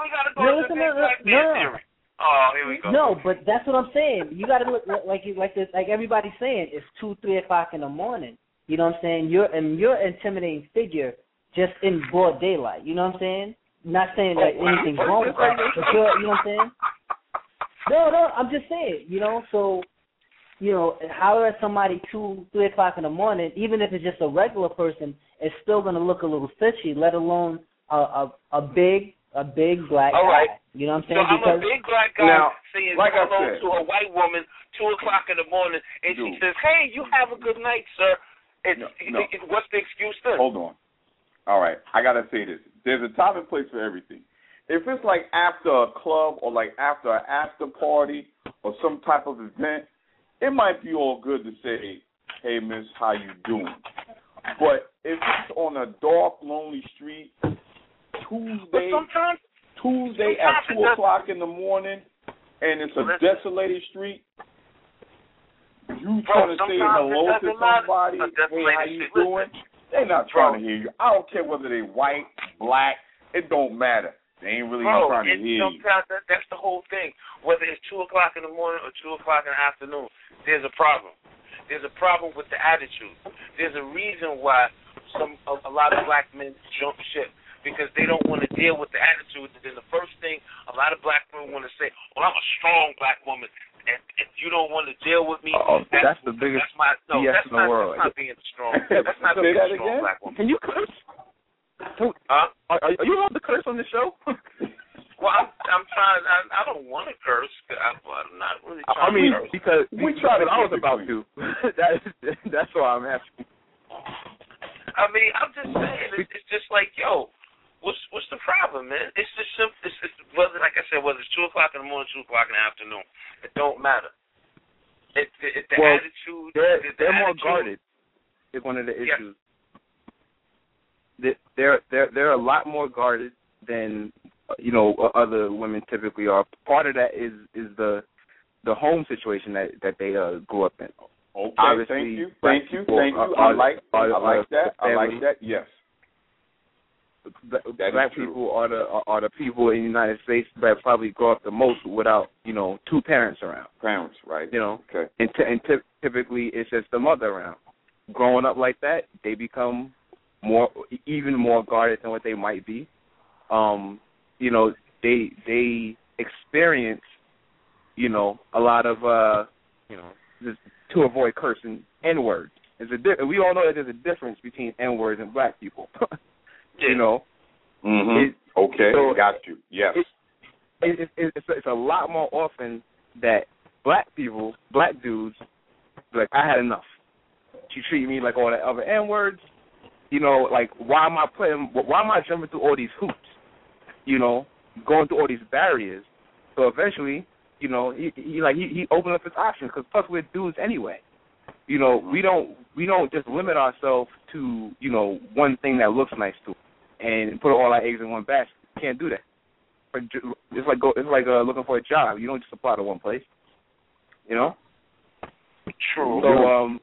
S4: No.
S2: Oh, here we go.
S4: No, but that's what I'm saying. You got to look like everybody's saying, it's 2, 3 o'clock in the morning. You know what I'm saying? You're an intimidating figure just in broad daylight. You know what I'm saying? Not saying that anything's wrong with that, but you know what I'm saying? No, I'm just saying, so... holler at somebody 2, 3 o'clock in the morning, even if it's just a regular person, it's still going to look a little fishy, let alone a big black guy.
S2: All right.
S4: You know what I'm saying?
S2: So I'm a big black guy saying
S3: like
S2: hello to a white woman 2 o'clock in the morning, and she says, "Hey, you have a good night, sir." What's the excuse then?
S3: Hold on. All right, I got to say this. There's a time and place for everything. If it's like after a club or like after an after party or some type of event, it might be all good to say, "Hey, miss, how you doing?" But if it's on a dark, lonely street, Tuesday Tuesday at 2 o'clock in the morning, and it's a desolated street, you trying to say hello to somebody, hey, how you doing? They're not trying to hear you. I don't care whether they white, black, it don't matter. They ain't really trying to hear you.
S2: That's the whole thing. Whether it's 2 o'clock in the morning or 2 o'clock in the afternoon, there's a problem. There's a problem with the attitude. There's a reason why a lot of black men jump ship, because they don't want to deal with the attitude. Then the first thing a lot of black women want to say, well, I'm a strong black woman, and if you don't want to deal with me,
S5: that's the biggest BS in the world.
S2: That's not being strong. That's not being a strong black woman.
S5: Can you curse? Are you allowed to curse on the show?
S2: Well, I'm trying. I don't want to curse. I'm not really trying to curse.
S5: Because I was about to. That's why I'm asking.
S2: I mean, I'm just saying. It's just like, yo, what's the problem, man? It's just simple. It's whether, like I said, whether it's 2 o'clock in the morning, 2 o'clock in the afternoon, it don't matter. The attitude.
S5: They're more guarded. Is one of the issues. They're a lot more guarded than other women typically are. Part of that is the home situation that they grew up in.
S3: Okay,
S5: obviously,
S3: thank you. I like that. Yes.
S5: Black people are the people in the United States that probably grow up the most without 2 parents around.
S3: Parents, right?
S5: Okay. And typically it's just the mother around. Growing up like that, they become even more guarded than what they might be. They experience a lot of just to avoid cursing N-words. We all know that there's a difference between N-words and black people.
S3: Mm-hmm. So got you. Yes.
S5: It's a lot more often that black dudes, like, I had enough. She treated me like all the other N-words. Like, why am I jumping through all these hoops? Going through all these barriers. So eventually, he opened up his options, because plus we're dudes anyway. We don't just limit ourselves to one thing that looks nice to us and put all our eggs in one basket. Can't do that. It's like looking for a job. You don't just apply to one place.
S2: True.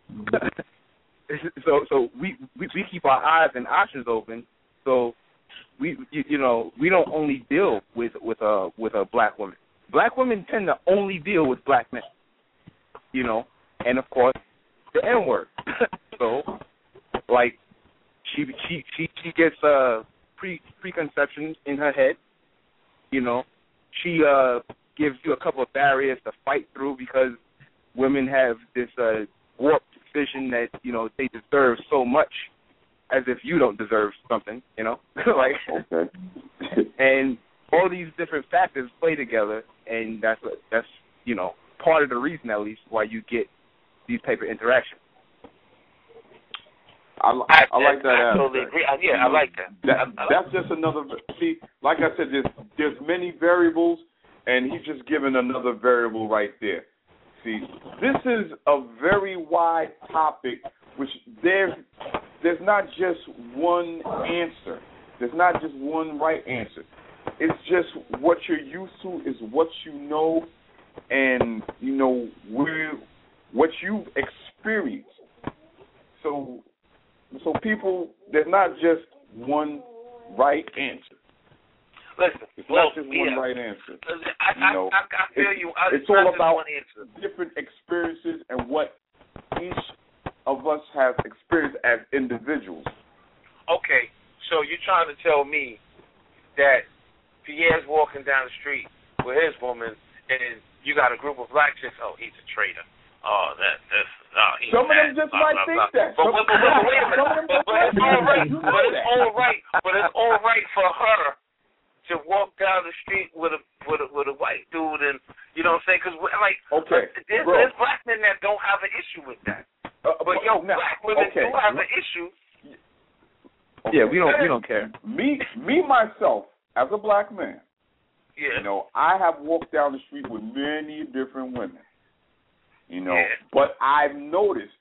S5: So we keep our eyes and options open. So we don't only deal with a black woman. Black women tend to only deal with black men. And of course the N-word. So like she gets preconceptions in her head. She gives you a couple of barriers to fight through, because women have this warped vision that they deserve so much, as if you don't deserve something. Like,
S3: okay.
S5: And all these different factors play together, and that's part of the reason, at least, why you get these type of interactions.
S3: I like that.
S2: I totally agree. I like that.
S3: That's just another. See, like I said, there's many variables, and he's just given another variable right there. See, this is a very wide topic, which there's not just one answer. There's not just one right answer. It's just what you're used to is what you know, and what you've experienced. So people, there's not just one right answer.
S2: Listen,
S3: it's not just one right answer.
S2: I feel you.
S3: It's all about different experiences and what each of us have experienced as individuals.
S2: Okay, so you're trying to tell me that Pierre's walking down the street with his woman, and you got a group of black chicks. Oh, he's a traitor. Oh,
S3: some of them just might think that.
S2: But wait a minute. But it's all right. But it's all right for her to walk down the street with a white dude, and you know what I'm saying? Because there's black men that don't have an issue with that. But black women do have an issue.
S5: Yeah, we don't care.
S3: Me myself, as a black man, I have walked down the street with many different women. But I've noticed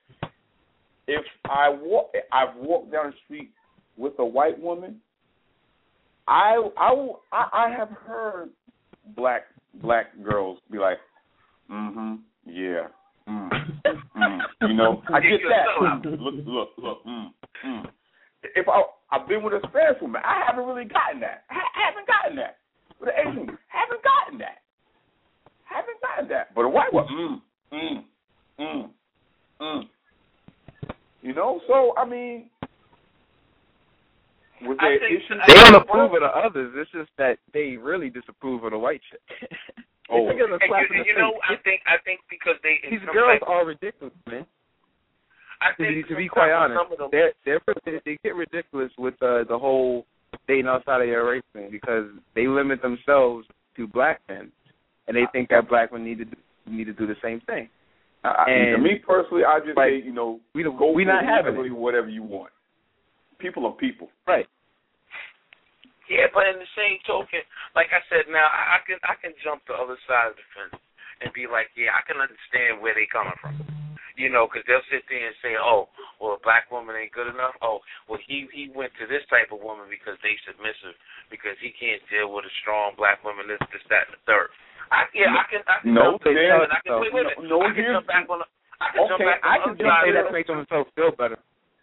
S3: I've walked down the street with a white woman, I have heard black girls be like, yeah, you know, I get that. Look, If I've been with a Spanish woman, I haven't really gotten that. I haven't gotten that. With an Asian woman, haven't gotten that. But a white woman, You know, so I mean,
S5: they don't approve of the others. It's just that they really disapprove of the white chick.
S2: I think because
S5: these girls are ridiculous, man.
S2: I think
S5: to be quite honest, they get ridiculous with the whole dating outside of your race thing because they limit themselves to black men, and they think that black men need to do the same thing.
S3: And me personally, I just say, you know,
S5: we not having it.
S3: Whatever you want. People are people.
S5: Right.
S2: Yeah, but in the same token, like I said, now I can jump the other side of the fence and be like, yeah, I can understand where they coming from. You know, because they'll sit there and say, oh, well, a black woman ain't good enough. Oh, well, he went to this type of woman because they submissive, because he can't deal with a strong black woman, this, that, and the third. I can jump back on the
S5: side that makes themselves feel better.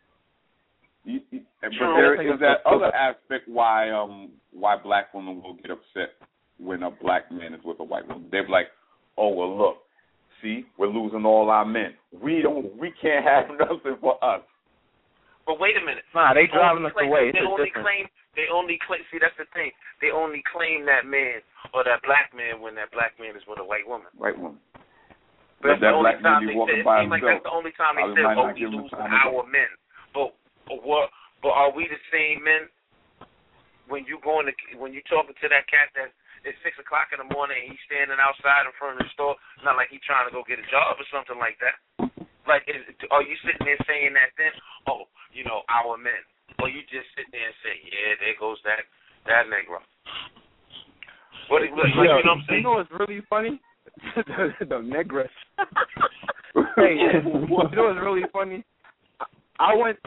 S3: But there is that other aspect why black women will get upset when a black man is with a white woman. They're like, oh, well, look, see, we're losing all our men. We can't have nothing for us.
S2: But wait a minute.
S5: Nah, they driving us away.
S2: They only claim. See, that's the thing. They only claim that man or that black man when that black man is with a white woman.
S3: White woman.
S2: But
S3: that black man be walking by himself.
S2: Like that's the only time they said, "Oh, we lose our men." But are we the same men when you talking to that cat that it's 6:00 in the morning and he's standing outside in front of the store? Not like he's trying to go get a job or something like that. Like, are you sitting there saying that then? Oh, you know, our men. Or you just sit there and say, yeah, there goes that Negro. You know what I'm saying?
S5: You know what's really funny? The Negress. Hey, you know what's really funny? I went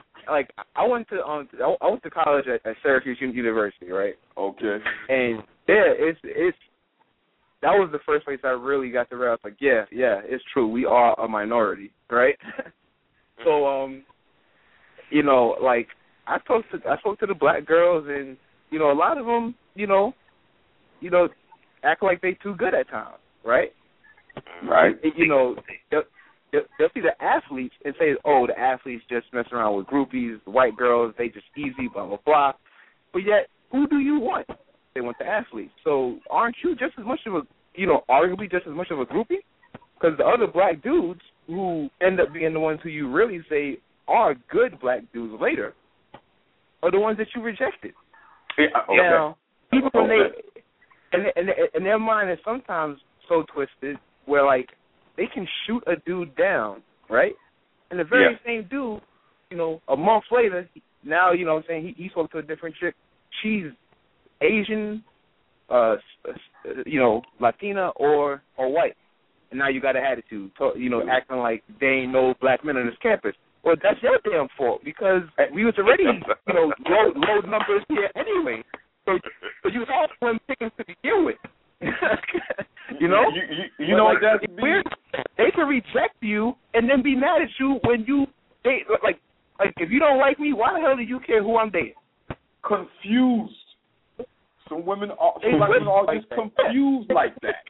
S5: to college at Syracuse University, right?
S3: Okay. And
S5: there, that was the first place I really got to realize, like, yeah, it's true. We are a minority, right? So, you know, like, I spoke to the black girls, and you know, a lot of them, you know, act like they too good at times, right?
S3: Right.
S5: And, you know, they'll see the athletes and say, oh, the athletes just mess around with groupies, the white girls, they just easy, blah blah blah. But yet, who do you want? They want the athletes. So aren't you just as much of a, you know, arguably just as much of a groupie? Because the other black dudes who end up being the ones who you really say are good black dudes later are the ones that you rejected.
S3: Yeah, okay.
S5: Now, even when and their mind is sometimes so twisted where, like, they can shoot a dude down, right? And the very same dude, you know, a month later, now, you know what I'm saying, he spoke to a different chick. She's Asian, you know, Latina or white. And now you got an attitude, you know, acting like there ain't no black men on this campus. Well, that's your damn fault because we was already, you know, low numbers here anyway. So you had slim pickings to begin with. You know?
S3: You know what that's
S5: weird. They can reject you and then be mad at you when you date. Like if you don't like me, why the hell do you care who I'm dating?
S3: Confused. Some women are just confused like that.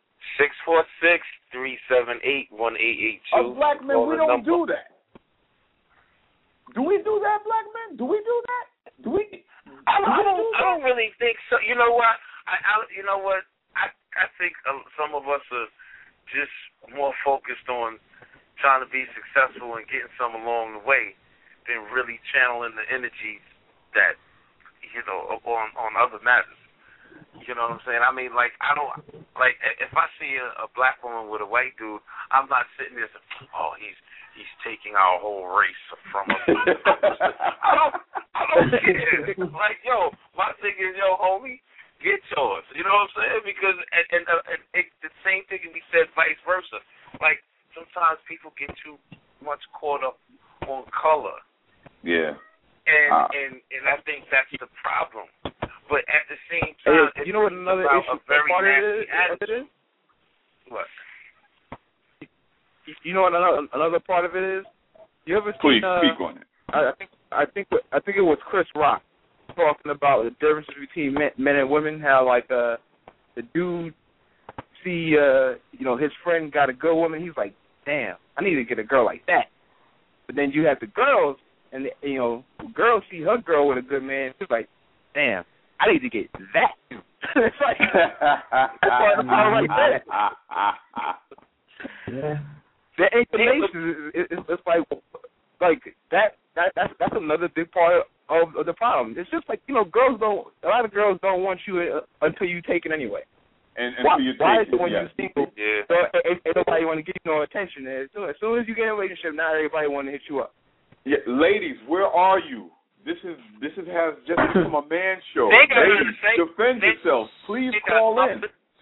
S2: 646-378-1882.
S3: Us black men, we don't do that. Do we do that, black men? Do we do that?
S2: I don't really think so. You know what? I think some of us are just more focused on trying to be successful and getting some along the way than really channeling the energies that, you know, on other matters. You know what I'm saying? I mean, like, I don't, like, if I see a black woman with a white dude, I'm not sitting there saying, oh, he's taking our whole race from us. I don't care. Like, yo, my thing is, yo, homie, get yours. You know what I'm saying? Because and the same thing can be said vice versa. Like, sometimes people get too much caught up on color.
S3: Yeah.
S2: And I think that's the problem. But at the same time,
S5: you know what another issue
S2: a very
S5: part
S2: nasty
S5: of it is?
S2: What?
S5: You know what another part of it is? You ever
S3: Please
S5: seen?
S3: Speak on it.
S5: I think it was Chris Rock talking about the differences between men and women. How like the dude see his friend got a good woman. He's like, damn, I need to get a girl like that. But then you have the girls, and girls see her girl with a good man. She's like, damn, I need to get that. It's like that's why like that.
S4: Yeah.
S5: The inclination it's like that's another big part of the problem. It's just like a lot of girls don't want you until you take it anyway.
S3: And
S5: why is it when
S3: you're
S5: single, ain't nobody want to give you no attention? As soon as you get in a relationship, now everybody want to hit you up.
S3: Yeah, ladies, where are you? This has just become a man show.
S2: Ladies,
S3: defend yourselves. Please call in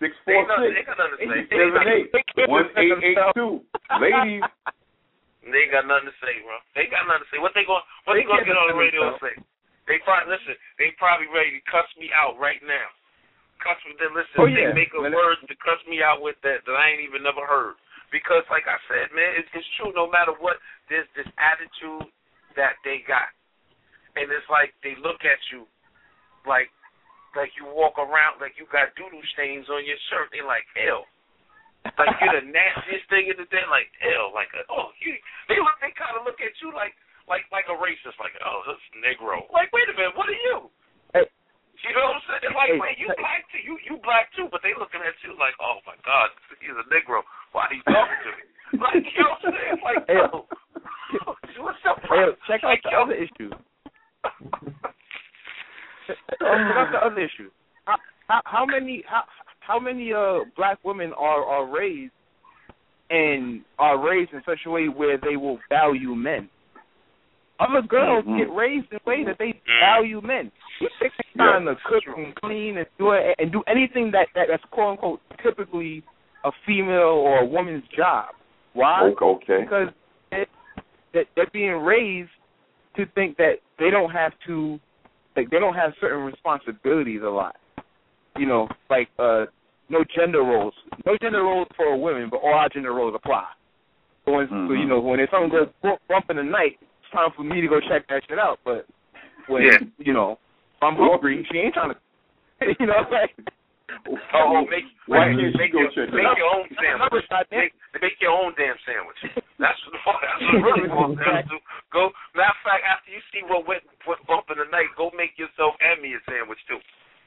S3: 646-678-1882. Ladies,
S2: they ain't got nothing to say, bro. They ain't got nothing to say. What they gonna get on the radio and say? They probably ready to cuss me out right now. Cuss me. Listen, they make a word to cuss me out with that I ain't even never heard. Because, like I said, man, it's true. No matter what, there's this attitude that they got, and it's like they look at you like you walk around like you got doodle stains on your shirt. They like, hell. Like you're the nastiest thing in the day. Like, hell. Like, they kind of look at you like a racist. Like, oh, this Negro. Like, wait a minute, what are you?
S5: Hey.
S2: You know what I'm saying? They're like, wait, you black too? You black too? But they looking at you like, oh my God, he's a Negro. Why are you talking to me? Like, you know what I'm saying? Like, yo, what's up, bro?
S5: Check out the other issue. Check out the other issue. How many black women are raised in such a way where they will value men? Other girls get raised in a way that they value men. You take the time to cook and clean and do anything that's quote unquote typically a female or a woman's job. Why?
S3: Okay.
S5: Because they're being raised to think that they don't have to, like they don't have certain responsibilities a lot. No gender roles. No gender roles for women, but all our gender roles apply. So when there's something goes bump in the night, it's time for me to go check that shit out. But when if I'm hungry, she ain't trying to make your own sandwich. Make your own damn sandwich. That's what really boils down to. Go. Matter of fact, after you see what bump in the night, go make yourself and me a sandwich too.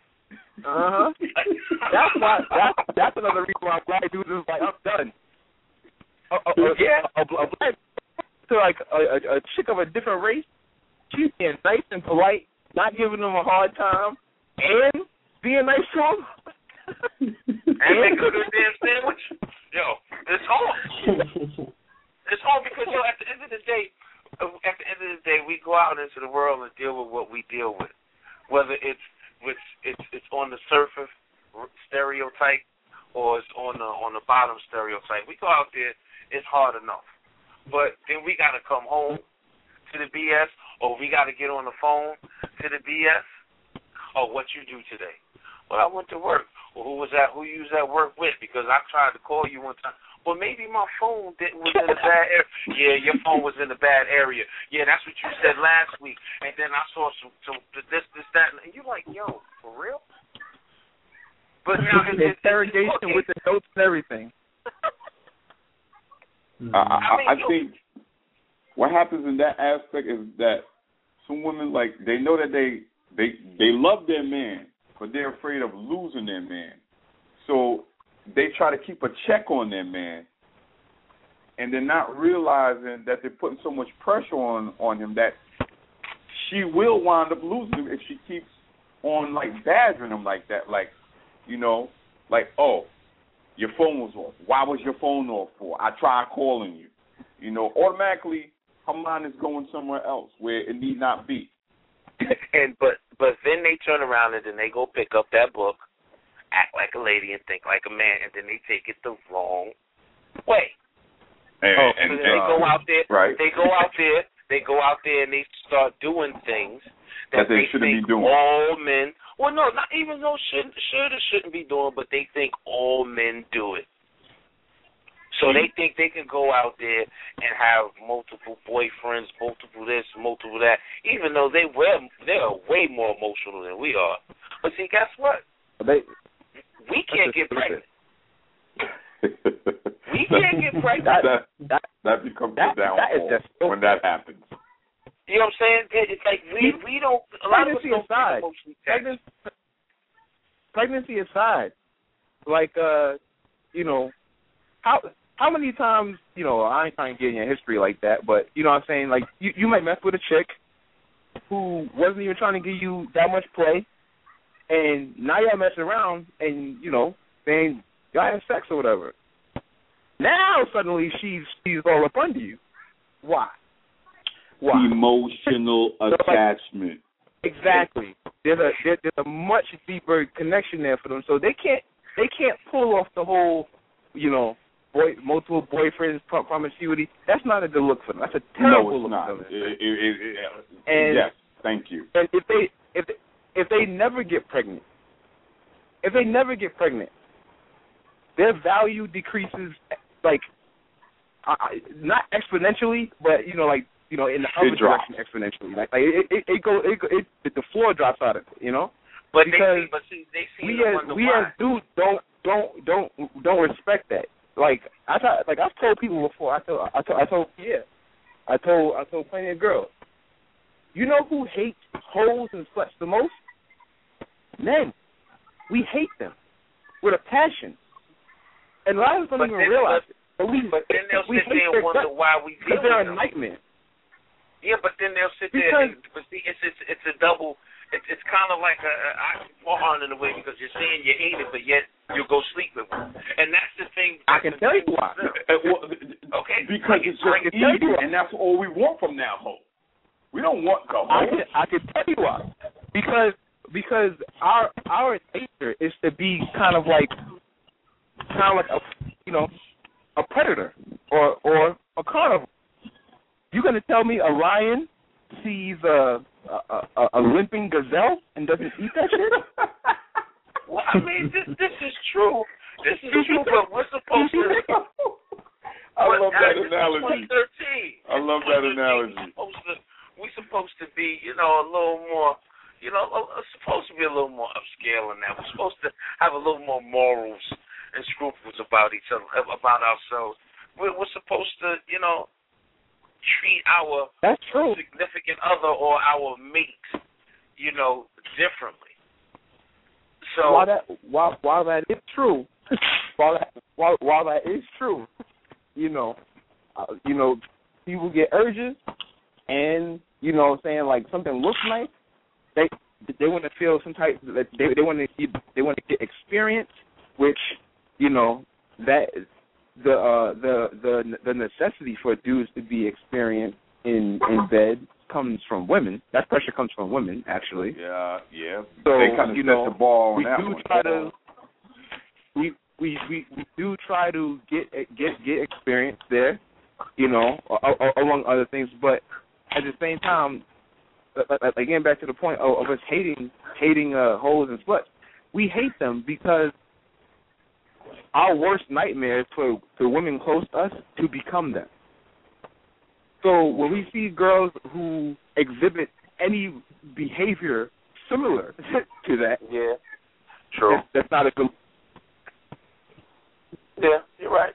S5: That's another reason why black dudes is like, I'm done. A black to like a chick of a different race, she's being nice and polite, not giving them a hard time, and being nice to them. And make a good damn sandwich. Yo, it's hard. It's hard because at the end of the day, we go out into the world and deal with what we deal with, whether it's on the surface stereotype or it's on the bottom stereotype. We go out there, it's hard enough. But then we got to come home to the BS, or we got to get on the phone to the BS. Oh, what you do today? Well, I went to work. Well, who was that? Who you was at work with? Because I tried to call you one time. Well, maybe my phone was in a bad area. Yeah, your phone was in a bad area. Yeah, that's what you said last week. And then I saw some this, that, and you're like, yo, for real? But now it's interrogation with the notes and everything.
S3: I think what happens in that aspect is that some women, like, they know that they love their man, but they're afraid of losing their man. So they try to keep a check on their man, and they're not realizing that they're putting so much pressure on him that she will wind up losing him if she keeps on, like, badgering him like that. Like, oh, your phone was off. Why was your phone off for? I tried calling you. Automatically her mind is going somewhere else where it need not be.
S2: But then they turn around and then they go pick up that book, act like a lady and think like a man, and then they take it the wrong way. They go out there. Right. They go out there and they start doing things
S3: that they shouldn't be doing.
S2: All men, well, no, not even though shouldn't be doing, but they think all men do it. So they think they can go out there and have multiple boyfriends, multiple this, multiple that, even though they're way more emotional than we are. But see, guess what? We can't get pregnant. We can't get pregnant.
S3: That becomes the downfall when that happens.
S2: You know what I'm saying? It's like we don't. A lot of us don't get emotionally attached.
S5: Pregnancy aside, like how many times, I ain't trying to get in your history like that, but you know what I'm saying, like you might mess with a chick who wasn't even trying to give you that much play, and now y'all messing around and saying y'all have sex or whatever. Now suddenly she's all up under you. Why?
S3: Emotional attachment.
S5: Exactly. There's a much deeper connection there for them, so they can't pull off the whole multiple boyfriends, promiscuity. That's not a good look for them. That's a terrible look for them.
S3: Yes, thank you.
S5: And if they never get pregnant, their value decreases, like not exponentially, but in the other direction exponentially. Like the floor drops out of it,
S2: But
S5: because
S2: they see
S5: we as dudes don't respect that. Like I've told people before. I told plenty of girls. You know who hates hoes and sluts the most? Men. We hate them with a passion, and a lot of them don't even realize it. But
S2: then they'll sit there and wonder why we deal with them.
S5: They're a nightmare.
S2: Yeah, but then they'll sit there. But see, it's a double. It's kind of like a oxymoron in a way, because you're saying you hate it, but yet you'll go sleep with one. And that's the thing.
S5: I can tell you why.
S2: Okay.
S3: Because it's just easy, and that's all we want from that hoe. We don't want the hoe.
S5: I can tell you why. Because our nature is to be kind of like a predator or a carnivore. You're gonna tell me a lion sees a limping gazelle and doesn't eat that shit?
S2: Well, I mean, this is true. This is true, but we're supposed to.
S3: I love that analogy.
S2: 2013.
S3: I love that analogy.
S2: We're supposed to be, a little more, supposed to be a little more upscale in that. We're supposed to have a little more morals and scruples about each other, about ourselves. We're supposed to, treat our significant other or our mate, differently. So
S5: while that is true, while that is true, people get urges, and saying like something looks nice, they want to feel some type. They want to get experience, which that. The necessity for dudes to be experienced in bed comes from women. That pressure comes from women, actually.
S3: Yeah.
S5: So
S3: they kind of set the ball on that one.
S5: We do try to get experience there, among other things. But at the same time, again, back to the point of us hating hoes and sluts. We hate them because our worst nightmare is for women close to us to become them. So when we see girls who exhibit any behavior similar to that,
S2: yeah, true,
S5: that's not a good.
S2: Yeah, you're right.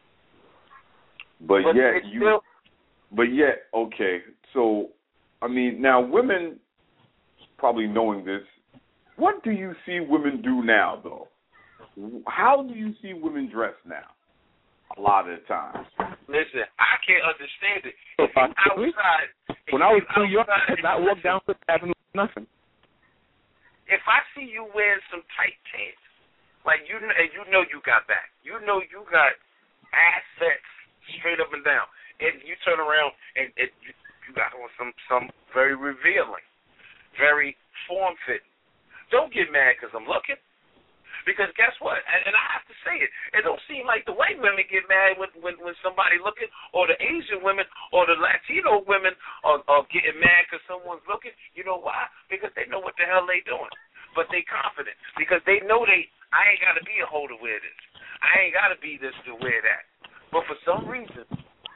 S3: But yet, okay. So, I mean, now women probably knowing this, what do you see women do now, though? How do you see women dress now? A lot of the times.
S2: Listen, I can't understand it. Outside,
S5: when I was in New York, I could not walk down Fifth Avenue with nothing.
S2: If I see you wearing some tight pants, like you got back, you got assets straight up and down, and you turn around and you got on some very revealing, very form-fitting. Don't get mad because I'm looking. Because guess what? And I have to say it. It don't seem like the white women get mad when somebody looking, or the Asian women, or the Latino women are getting mad because someone's looking. You know why? Because they know what the hell they doing. But they confident because they know I ain't got to be a hoe to wear this. I ain't got to be this to wear that. But for some reason,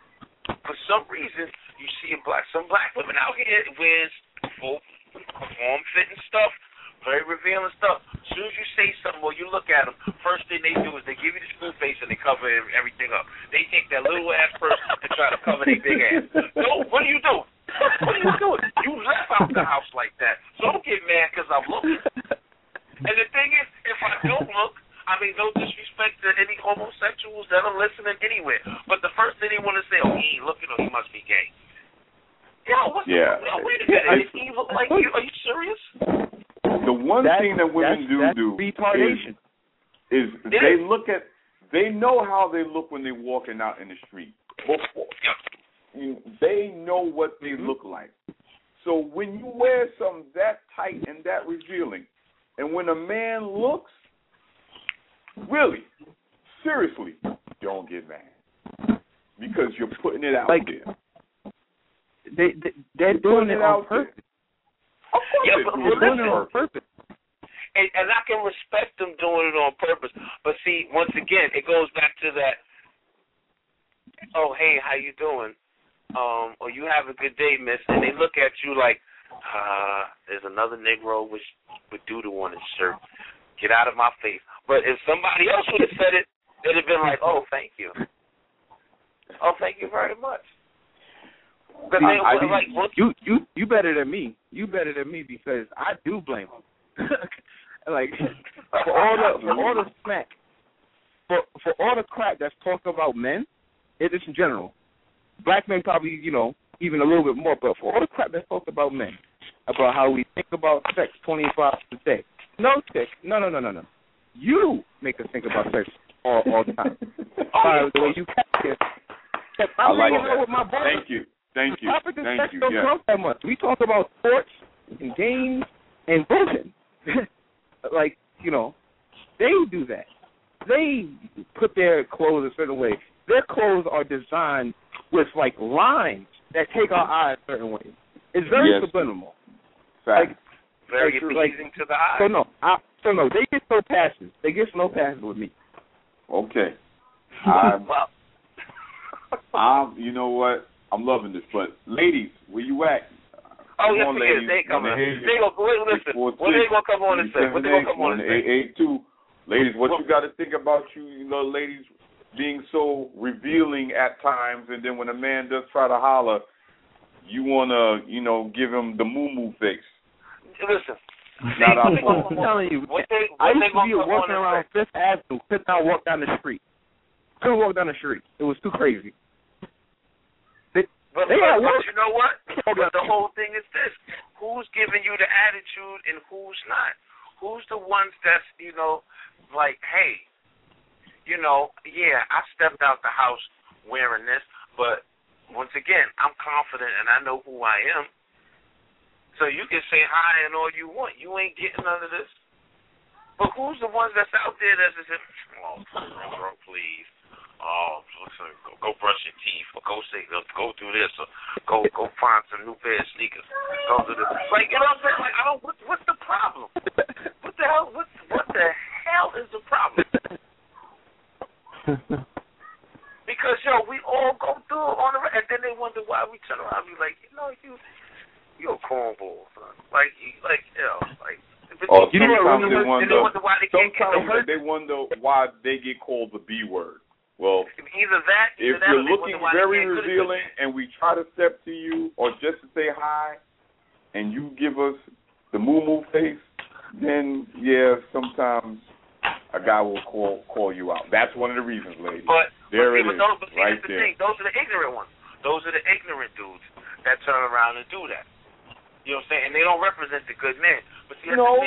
S2: you see some black women out here wears full form-fitting stuff, very revealing stuff. As soon as you say something or you look at them, first thing they do is they give you the screw face and they cover everything up. They take that little ass person and try to cover their big ass. No, what are you doing? What are you doing? You left out the house like that. So don't get mad because I'm looking. And the thing is, if I don't look, I mean, no disrespect to any homosexuals that are listening anywhere, but the first thing they want to say, oh, he ain't looking or he must be gay. Yo, wait a minute. Is he look like you? Are you serious?
S3: The one thing that women do
S5: retardation.
S3: is they know how they look when they're walking out in the street. They know what they look like. So when you wear something that tight and that revealing, and when a man looks, really, seriously, don't get mad. Because you're putting it out there.
S5: They're doing it on purpose.
S3: Of course
S5: they're doing it on purpose.
S2: And I can respect them doing it on purpose. But see, once again, it goes back to that, oh, hey, how you doing? Or you have a good day, miss. And they look at you like, there's another Negro with doodoo on his shirt. Get out of my face. But if somebody else would have said it, they'd have been like, oh, thank you. Oh, thank you very much. But
S5: you better than me. You better than me because I do blame them. Like for all the smack, for all the crap that's talked about men, it is in general. Black men probably, even a little bit more, but for all the crap that's talked about men, about how we think about sex 24 hours a day. No, chick. No. You make us think about sex all the time. The way you practice.
S3: I like that.
S5: With my brother.
S3: Thank you. Thank you.
S5: Sex don't talk that much. We talk about sports and games and bullshit. They do that. They put their clothes a certain way. Their clothes are designed with lines that take our eye a certain way. It's very subliminal.
S2: Very pleasing to the eye.
S3: So
S5: no, they get so passive. They get so passive with me.
S3: Okay. You know what? I'm loving this. But ladies, where you at?
S2: Oh, yes, they coming. They listen. What they gonna come on and say? What they gonna come on and say?
S3: 882. Ladies, what you got to think about ladies being so revealing at times, and then when a man does try to holler, you wanna, give him the moo face.
S2: Listen.
S5: I'm telling you, I used to be walking around Fifth Avenue, couldn't not walk down the street. Couldn't walk down the street. It was too crazy.
S2: But you know what? But the whole thing is this. Who's giving you the attitude and who's not? Who's the ones that's, like, hey, I stepped out the house wearing this, but once again, I'm confident and I know who I am. So you can say hi and all you want. You ain't getting none of this. But who's the ones that's out there that's just, bro, please. Oh, listen, go brush your teeth, or go do this, or go find some new pair of sneakers. Go do this. Like, you know what I'm saying? Like, what's the problem? What the hell? What the hell is the problem? Because we all go through it on the, and then they wonder why we turn around and be like, you a cornball, son. Like.
S3: Sometimes
S2: they
S3: wonder why they get called the B word. Well,
S2: either that,
S3: if you're looking very revealing and we try to step to you or just to say hi and you give us the moo face, then, sometimes a guy will call you out. That's one of the reasons, ladies. Right there.
S2: Thing. Those are the ignorant ones. Those are the ignorant dudes that turn around and do that. You know what I'm saying? And they don't represent the good men. But see,
S3: no.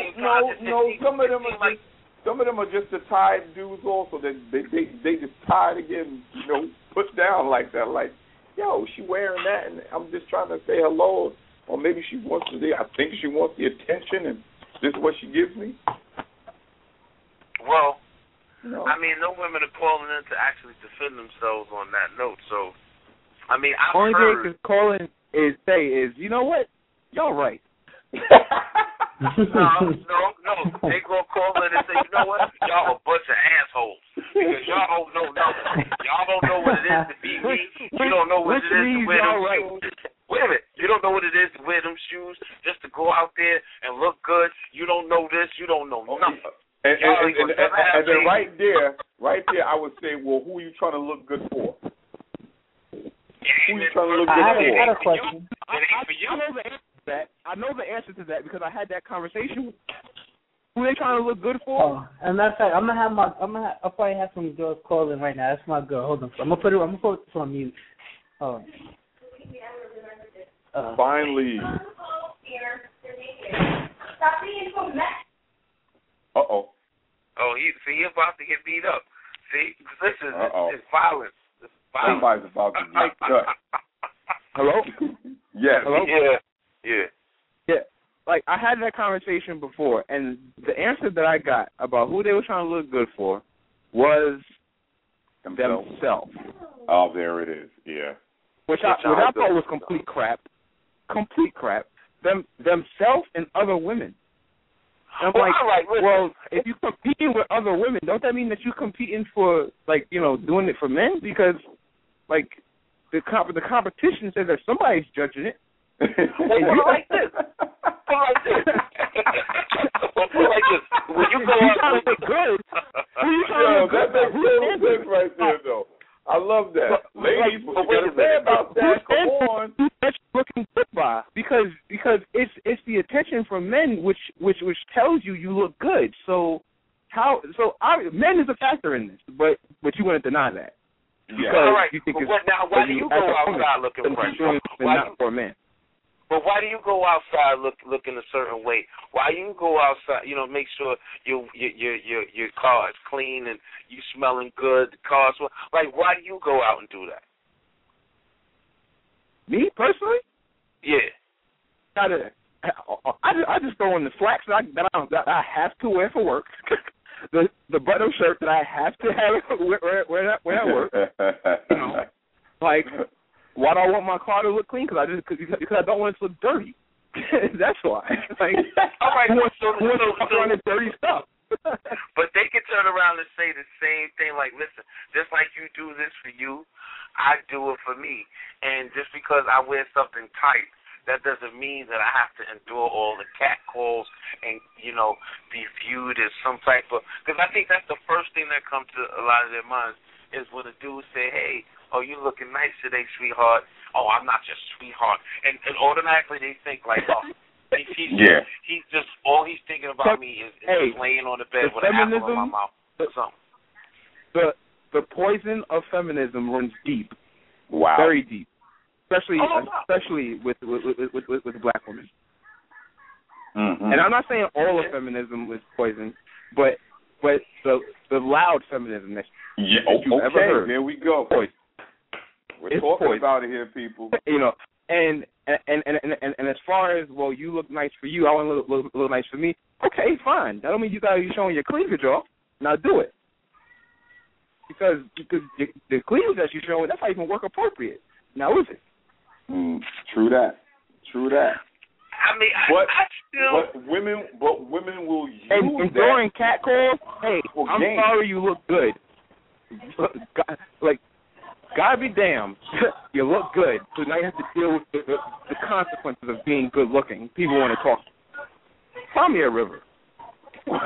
S3: Some of them are just the tired dudes also. That they just tired of getting, put down like that. Like, she wearing that, and I'm just trying to say hello. Or maybe she wants I think she wants the attention, and this is what she gives me.
S2: Well,
S3: No.
S2: I mean, no women are calling in to actually defend themselves on that note. So, I mean, I've
S5: only
S2: heard.
S5: thing calling is you know what? Y'all right.
S2: No. They gonna call in and say, you know what? Y'all a bunch of assholes because y'all don't know nothing. Y'all don't know what it is to be me. You don't know what it is to wear them shoes. Wait a minute. You don't know what it is to wear them shoes just to go out there and look good. You don't know this. You don't know nothing.
S3: And then right there, I would say, well, who are you trying to look good for? Who are you trying to look good for?
S4: I had a question.
S5: I know the answer to that because I had that conversation. Who they trying to look good for?
S4: Oh, and matter of fact, I'll probably have some girls calling right now. That's my girl. Hold on. I'm gonna put this on mute. Oh.
S3: Finally. Uh-oh.
S2: Oh, he about to get beat up. See, this is it's violence. It's violence.
S3: Somebody's about to get cut.
S5: Hello?
S3: Yes.
S5: Hello?
S2: Yeah.
S5: Like, I had that conversation before, and the answer that I got about who they were trying to look good for was themselves.
S3: Oh, there it is. Yeah.
S5: Which I thought was complete crap. Complete crap. Themselves and other women. And I'm well, if you're competing with other women, don't that mean that you're competing for, like, you know, doing it for men? Because, like, the competition says that somebody's judging it.
S2: Like this. When you go out
S5: to good,
S3: that's good right there, though. I love that. Ladies, what you say about that? Come on.
S5: That's looking good by because it's the attention from men which tells you look good. So men is a factor in this, but you want to deny that.
S2: Yeah. All right. You think why do you go outside looking fresh?
S5: Not for men.
S2: But why do you go outside looking a certain way? Why you go outside? You know, make sure your car is clean and you smelling good. The car's like. Why do you go out and do that?
S5: Me personally?
S2: Yeah.
S5: I just throw in the slacks that I have to wear for work. the button shirt that I have to have wear at work. You know, like. Why do I want my car to look clean? Because I don't want it to look dirty. That's why. Like,
S2: all right, so
S5: dirty stuff.
S2: But they can turn around and say the same thing. Like, listen, just like you do this for you, I do it for me. And just because I wear something tight, that doesn't mean that I have to endure all the catcalls and, you know, be viewed as some type of. Because I think that's the first thing that comes to a lot of their minds is when a dude say, hey, oh, you looking nice today, sweetheart. Oh, I'm not your sweetheart. And automatically they think like, oh, he's just, all he's thinking about me is laying on the bed with an apple in my mouth or something.
S5: The poison of feminism runs deep.
S3: Wow.
S5: Very deep. Especially with black women.
S3: Mm-hmm.
S5: And I'm not saying all of feminism is poison, but the loud feminism that you've ever heard.
S3: Here we go.
S5: Poison.
S3: We're talking about it here, people.
S5: You know, and as far as, well, you look nice for you, I want to look nice for me. Okay, fine. That don't mean you got to be showing your cleavage off. Now do it. Because the cleavage that you're showing, that's not even work appropriate. Now is it?
S3: True that.
S2: I mean,
S3: but women will use
S5: and during catcalls, hey, I'm sorry you look good. God be damned, you look good. So now you have to deal with the consequences of being good looking. People want to talk. Find me a river.
S2: But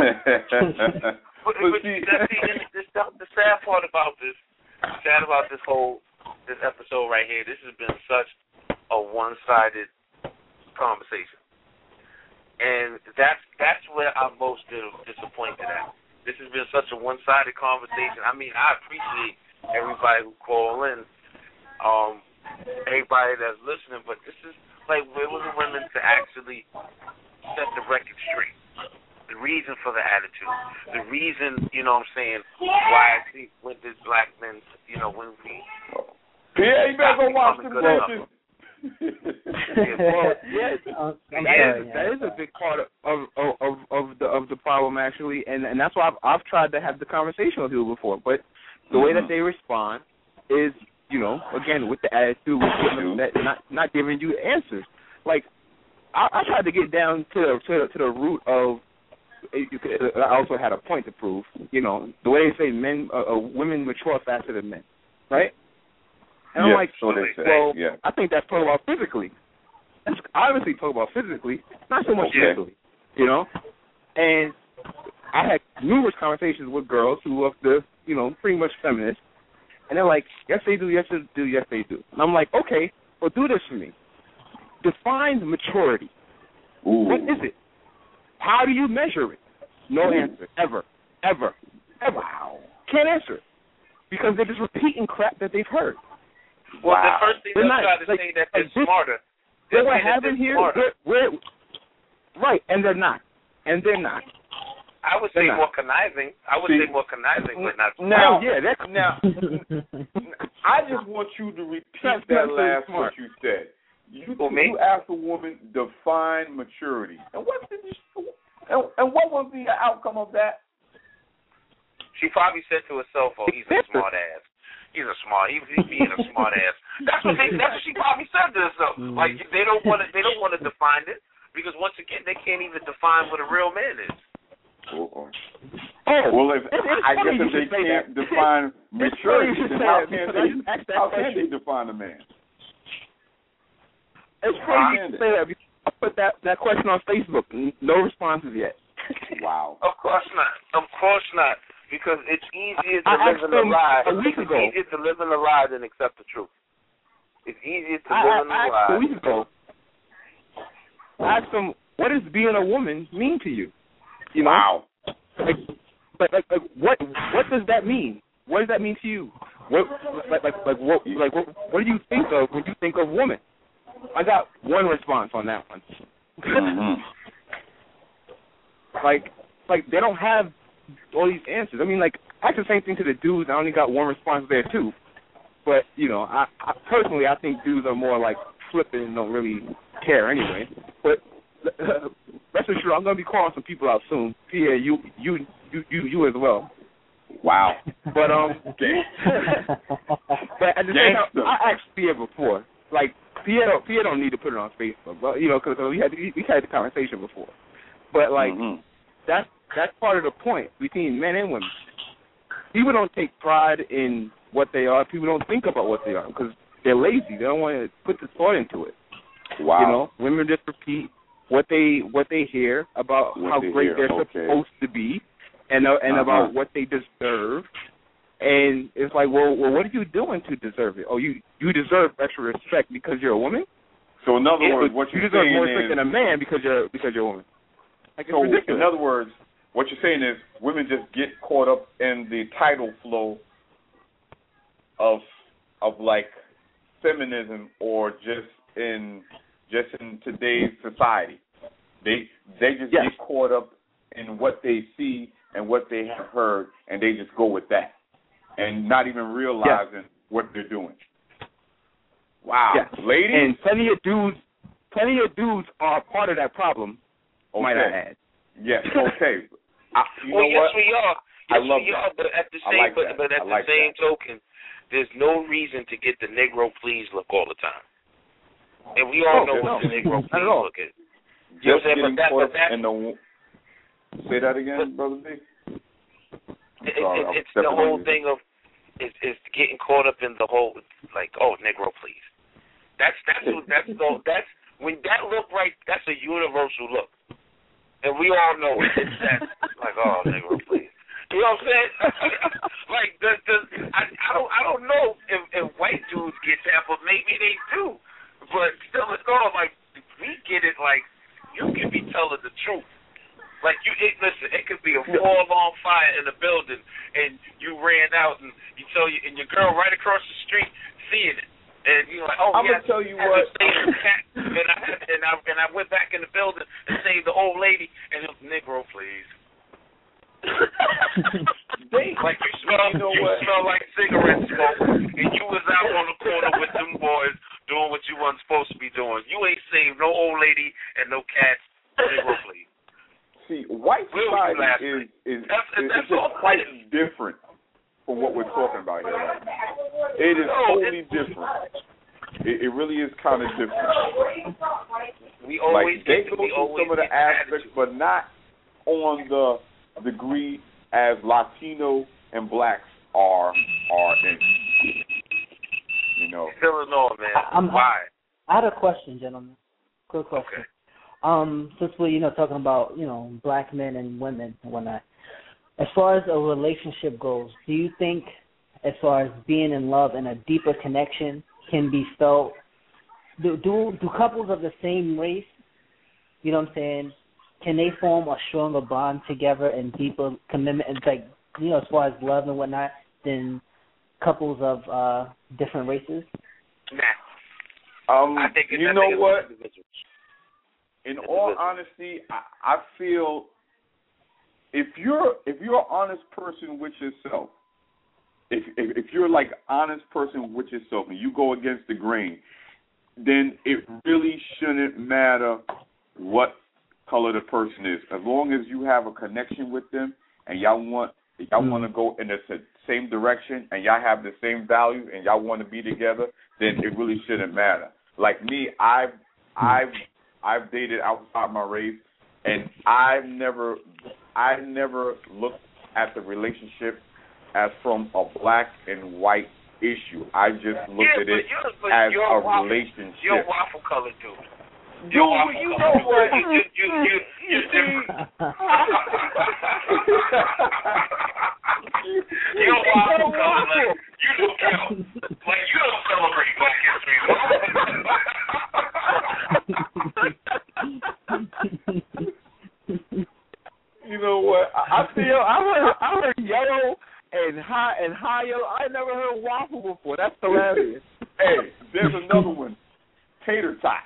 S2: the sad part about this episode right here, this has been such a one-sided conversation, and that's where I'm most disappointed at. This has been such a one-sided conversation. I mean, I appreciate everybody who call in, everybody that's listening, but this is like where were the women to actually set the record straight? The reason for the attitude, the reason, you know what I'm saying, why I think when this black men, you know, when we...
S3: Yeah, you better go watch the movies.
S5: Well, that is a big part of the problem actually, and that's why I've tried to have the conversation with people before. But the way that they respond is, again, with the attitude, not giving you answers. Like I tried to get down to the root of. I also had a point to prove. The way they say women mature faster than men, right? And I'm like,
S3: so they say.
S5: Well, I think that's talking about physically. That's obviously talking about physically, not so much mentally, And I had numerous conversations with girls who are pretty much feminists, and they're like, yes they do, yes they do, yes they do. And I'm like, okay, well do this for me. Define maturity.
S3: Ooh.
S5: What is it? How do you measure it? No answer, ever. Wow. Can't answer it because they're just repeating crap that they've heard.
S2: Well, the first thing they'll try to say that they're smarter.
S5: What we're having here, right, and they're not.
S2: I would say more conniving. But not.
S3: Now,
S5: now,
S3: I just want you to repeat that last what you said. You asked a woman define maturity, and what was the outcome of that?
S2: She probably said to herself, "Oh, he's a smart ass. He's being a smart ass." That's what she probably said to herself. Mm-hmm. Like they don't want to define it because once again they can't even define what a real man is.
S3: Well, I guess if they can't define maturity, then how can they define a man?
S5: It's crazy to say that. I put that question on Facebook. No responses yet.
S3: Wow.
S2: Of course not. Because it's easier to live in a lie. It's easier to live in a lie than accept the truth. It's easier to live in a lie.
S5: A week ago, I asked them, what does being a woman mean to you?
S3: Wow.
S5: What does that mean? What does that mean to you? What do you think of when you think of woman? I got one response on that one.
S3: Mm-hmm.
S5: Like they don't have all these answers. I mean, like, I asked the same thing to the dudes. I only got one response there, too. But, I personally, I think dudes are more, like, flippant and don't really care anyway. But rest assured, I'm going to be calling some people out soon. Pierre, you as well.
S3: Wow.
S5: But, but at the same time, I asked Pierre before. Like, Pierre don't need to put it on Facebook. But, because we had the conversation before. But, like, that's part of the point between men and women. People don't take pride in what they are. People don't think about what they are because they're lazy. They don't want to put the thought into it.
S3: Wow.
S5: Women just repeat what they hear about how great they're supposed to be and about what they deserve. And it's like, well, what are you doing to deserve it? Oh, you deserve extra respect because you're a woman?
S3: So in other words, what you're saying is...
S5: You deserve more respect than a man because you're a woman. Like, it's ridiculous.
S3: In other words, what you're saying is women just get caught up in the tidal flow of like feminism or just in today's society. They just get caught up in what they see and what they have heard, and they just go with that and not even realizing what they're doing. Wow.
S5: Yes.
S3: Ladies?
S5: And plenty of dudes are part of that problem, might I add.
S3: Yes, okay.
S2: Yes, we are.
S3: I love
S2: that. But at the same token, there's no reason to get the Negro please look all the time. And we all know what the Negro please look is. You know what I'm saying?
S3: Say that again, Brother B.
S2: It's the whole thing of it's getting caught up in the whole Negro please. That's when that look right. That's a universal look. And we all know it. It's that, like, oh, Negro, please. You know what I'm saying? Like, I don't know if white dudes get that, but maybe they do. But still, it's all like, we get it like, you can be telling the truth. Like, listen, it could be a full-on fire in the building, and you ran out, and and your girl right across the street seeing it. And you're like,
S3: I'm gonna tell you what.
S2: And I went back in the building and saved the old lady. And it was Negro, please. Like you smell like cigarette smoke, and you was out on the corner with them boys doing what you one's supposed to be doing. You ain't saved no old lady and no cats. Please.
S3: See, white society is just quite different from what we're talking about here right now. It is totally different. It really is kind of different.
S2: We always
S3: like, they go through some of the aspects, but not on the degree as Latino and blacks are in. You know.
S2: Still in all, man. Why?
S4: I had a question, gentlemen. Quick question. Okay. Since we're talking about black men and women and whatnot, as far as a relationship goes, do you think, as far as being in love and a deeper connection, can be felt? Do couples of the same race, you know what I'm saying, can they form a stronger bond together and deeper commitment? It's like, as far as love and whatnot, than couples of different races?
S2: Nah. I think
S3: you know what? In all honesty, I feel if you're an honest person with yourself, if you're like an honest person with yourself and you go against the grain, then it really shouldn't matter what color the person is. As long as you have a connection with them and y'all want to go in the same direction and y'all have the same values and y'all want to be together, then it really shouldn't matter. Like me, I've dated outside my race, and I never looked at the relationship as from a black and white issue. I just looked at it as a relationship.
S2: You're a waffle color dude.
S3: Dude, you know what?
S2: You're different. You're a waffle color. Like, you don't celebrate Black History Month.
S3: You know what?
S5: I heard yellow and high yellow. I never heard waffle before. That's hilarious.
S3: Hey, there's another one. Tater tot.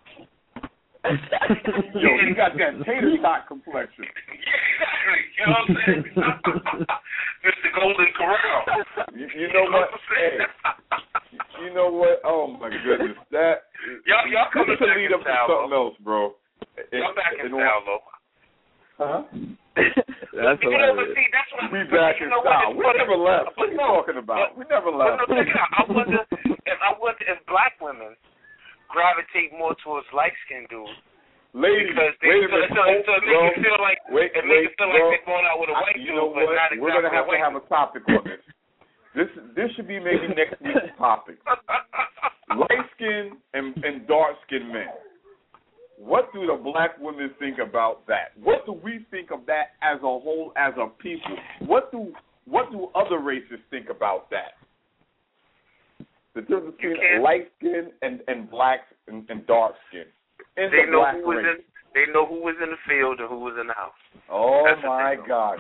S3: Yo, you got that tater tot complexion.
S2: Yeah, exactly. You know what I'm saying? Mr. Golden Corral.
S3: You know what? Hey, you know what? Oh my goodness, that
S2: y'all coming
S3: to lead up to something else, bro.
S2: Y'all back in style, though.
S3: Huh?
S5: That's hilarious.
S2: See, that's what
S3: we back in style. We never left. What are you talking about? We never left.
S2: I wonder if black women gravitate more towards light-skinned dudes.
S3: Ladies,
S2: because
S3: wait a minute.
S2: So it makes it feel like they're going out with a white dude, but not exactly.
S3: We're going to have a topic on this. This should be maybe next week's topic. Light-skinned and dark-skinned men. What do the black women think about that? What do we think of that as a whole, as a people? What do other races think about that? The difference between light skin and black and dark skin.
S2: They know who was in the field and who was in the house.
S3: Oh my gosh!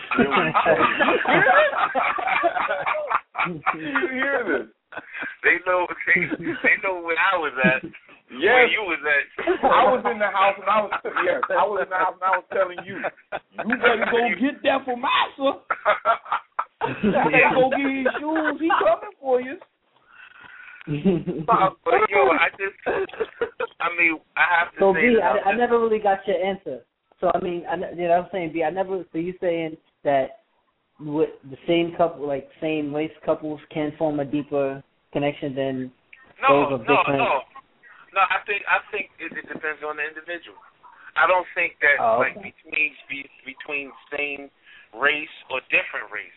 S3: You hear this?
S2: They know where I was at.
S3: Yes.
S2: Where you was at.
S3: I was in the house and I was telling you, you better go get that for Massa. You better go get his shoes. He coming for you.
S2: But yo, I have to say
S4: B, I never really got your answer. So I mean, I'm saying, B, so you saying that with the same couple, like same race couples, can form a deeper connection than those of different.
S2: No, I think it depends on the individual. I don't think that like between same race or different race.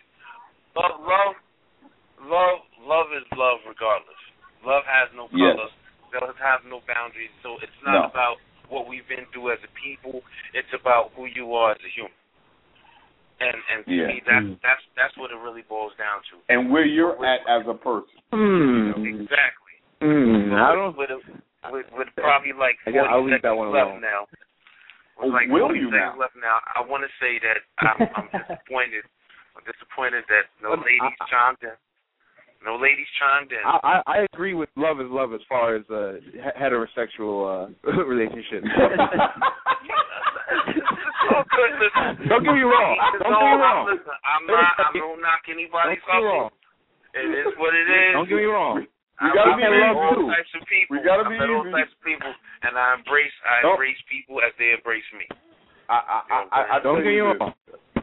S2: Love is love regardless. Love has no colors. Love has no boundaries. So it's not about what we've been through as a people. It's about who you are as a human. And to me, that's what it really boils down to.
S3: And where you're at as a person.
S2: Exactly. With probably like 40 seconds left now. With like 40 seconds left now, I want to say that I'm disappointed. I'm disappointed that no ladies chimed in.
S5: I agree with love is love as far as heterosexual relationships. Don't get me wrong.
S2: Listen, I don't knock anybody's hustle. It is what it is.
S5: Don't get me wrong.
S3: We gotta be
S2: all types of people.
S3: We gotta be
S2: I met all types of people, and I embrace people as they embrace me.
S3: I
S5: don't get you wrong.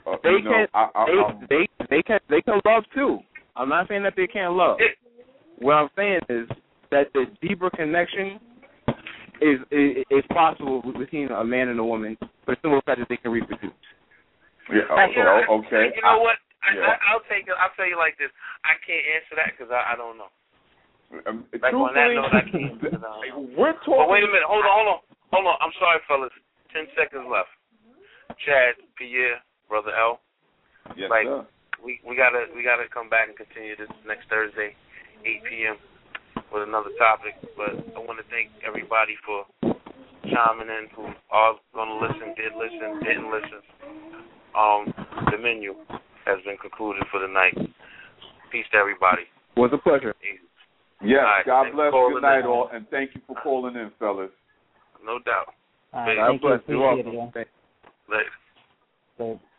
S5: They can love too. I'm not saying that they can't love. What I'm saying is that the deeper connection is possible between a man and a woman, but it's the fact that they can reproduce.
S3: Yeah. Okay.
S2: You know what? I'll tell you like this. I can't answer that because I don't know. Like on that note, I can't.
S3: We're talking.
S2: But wait a minute. Hold on. I'm sorry, fellas. 10 seconds left. Chad, Pierre, Brother L.
S3: Yes,
S2: like,
S3: sir.
S2: We gotta come back and continue this next Thursday, 8 p.m. with another topic. But I want to thank everybody for chiming in, who are gonna listen, didn't listen. The menu has been concluded for the night. Peace to everybody.
S5: It was a pleasure.
S3: Yes,
S2: right,
S3: God bless. Good night, all, and thank you for calling in, fellas.
S2: No doubt.
S4: God bless. Appreciate it.
S2: Later.
S4: Later.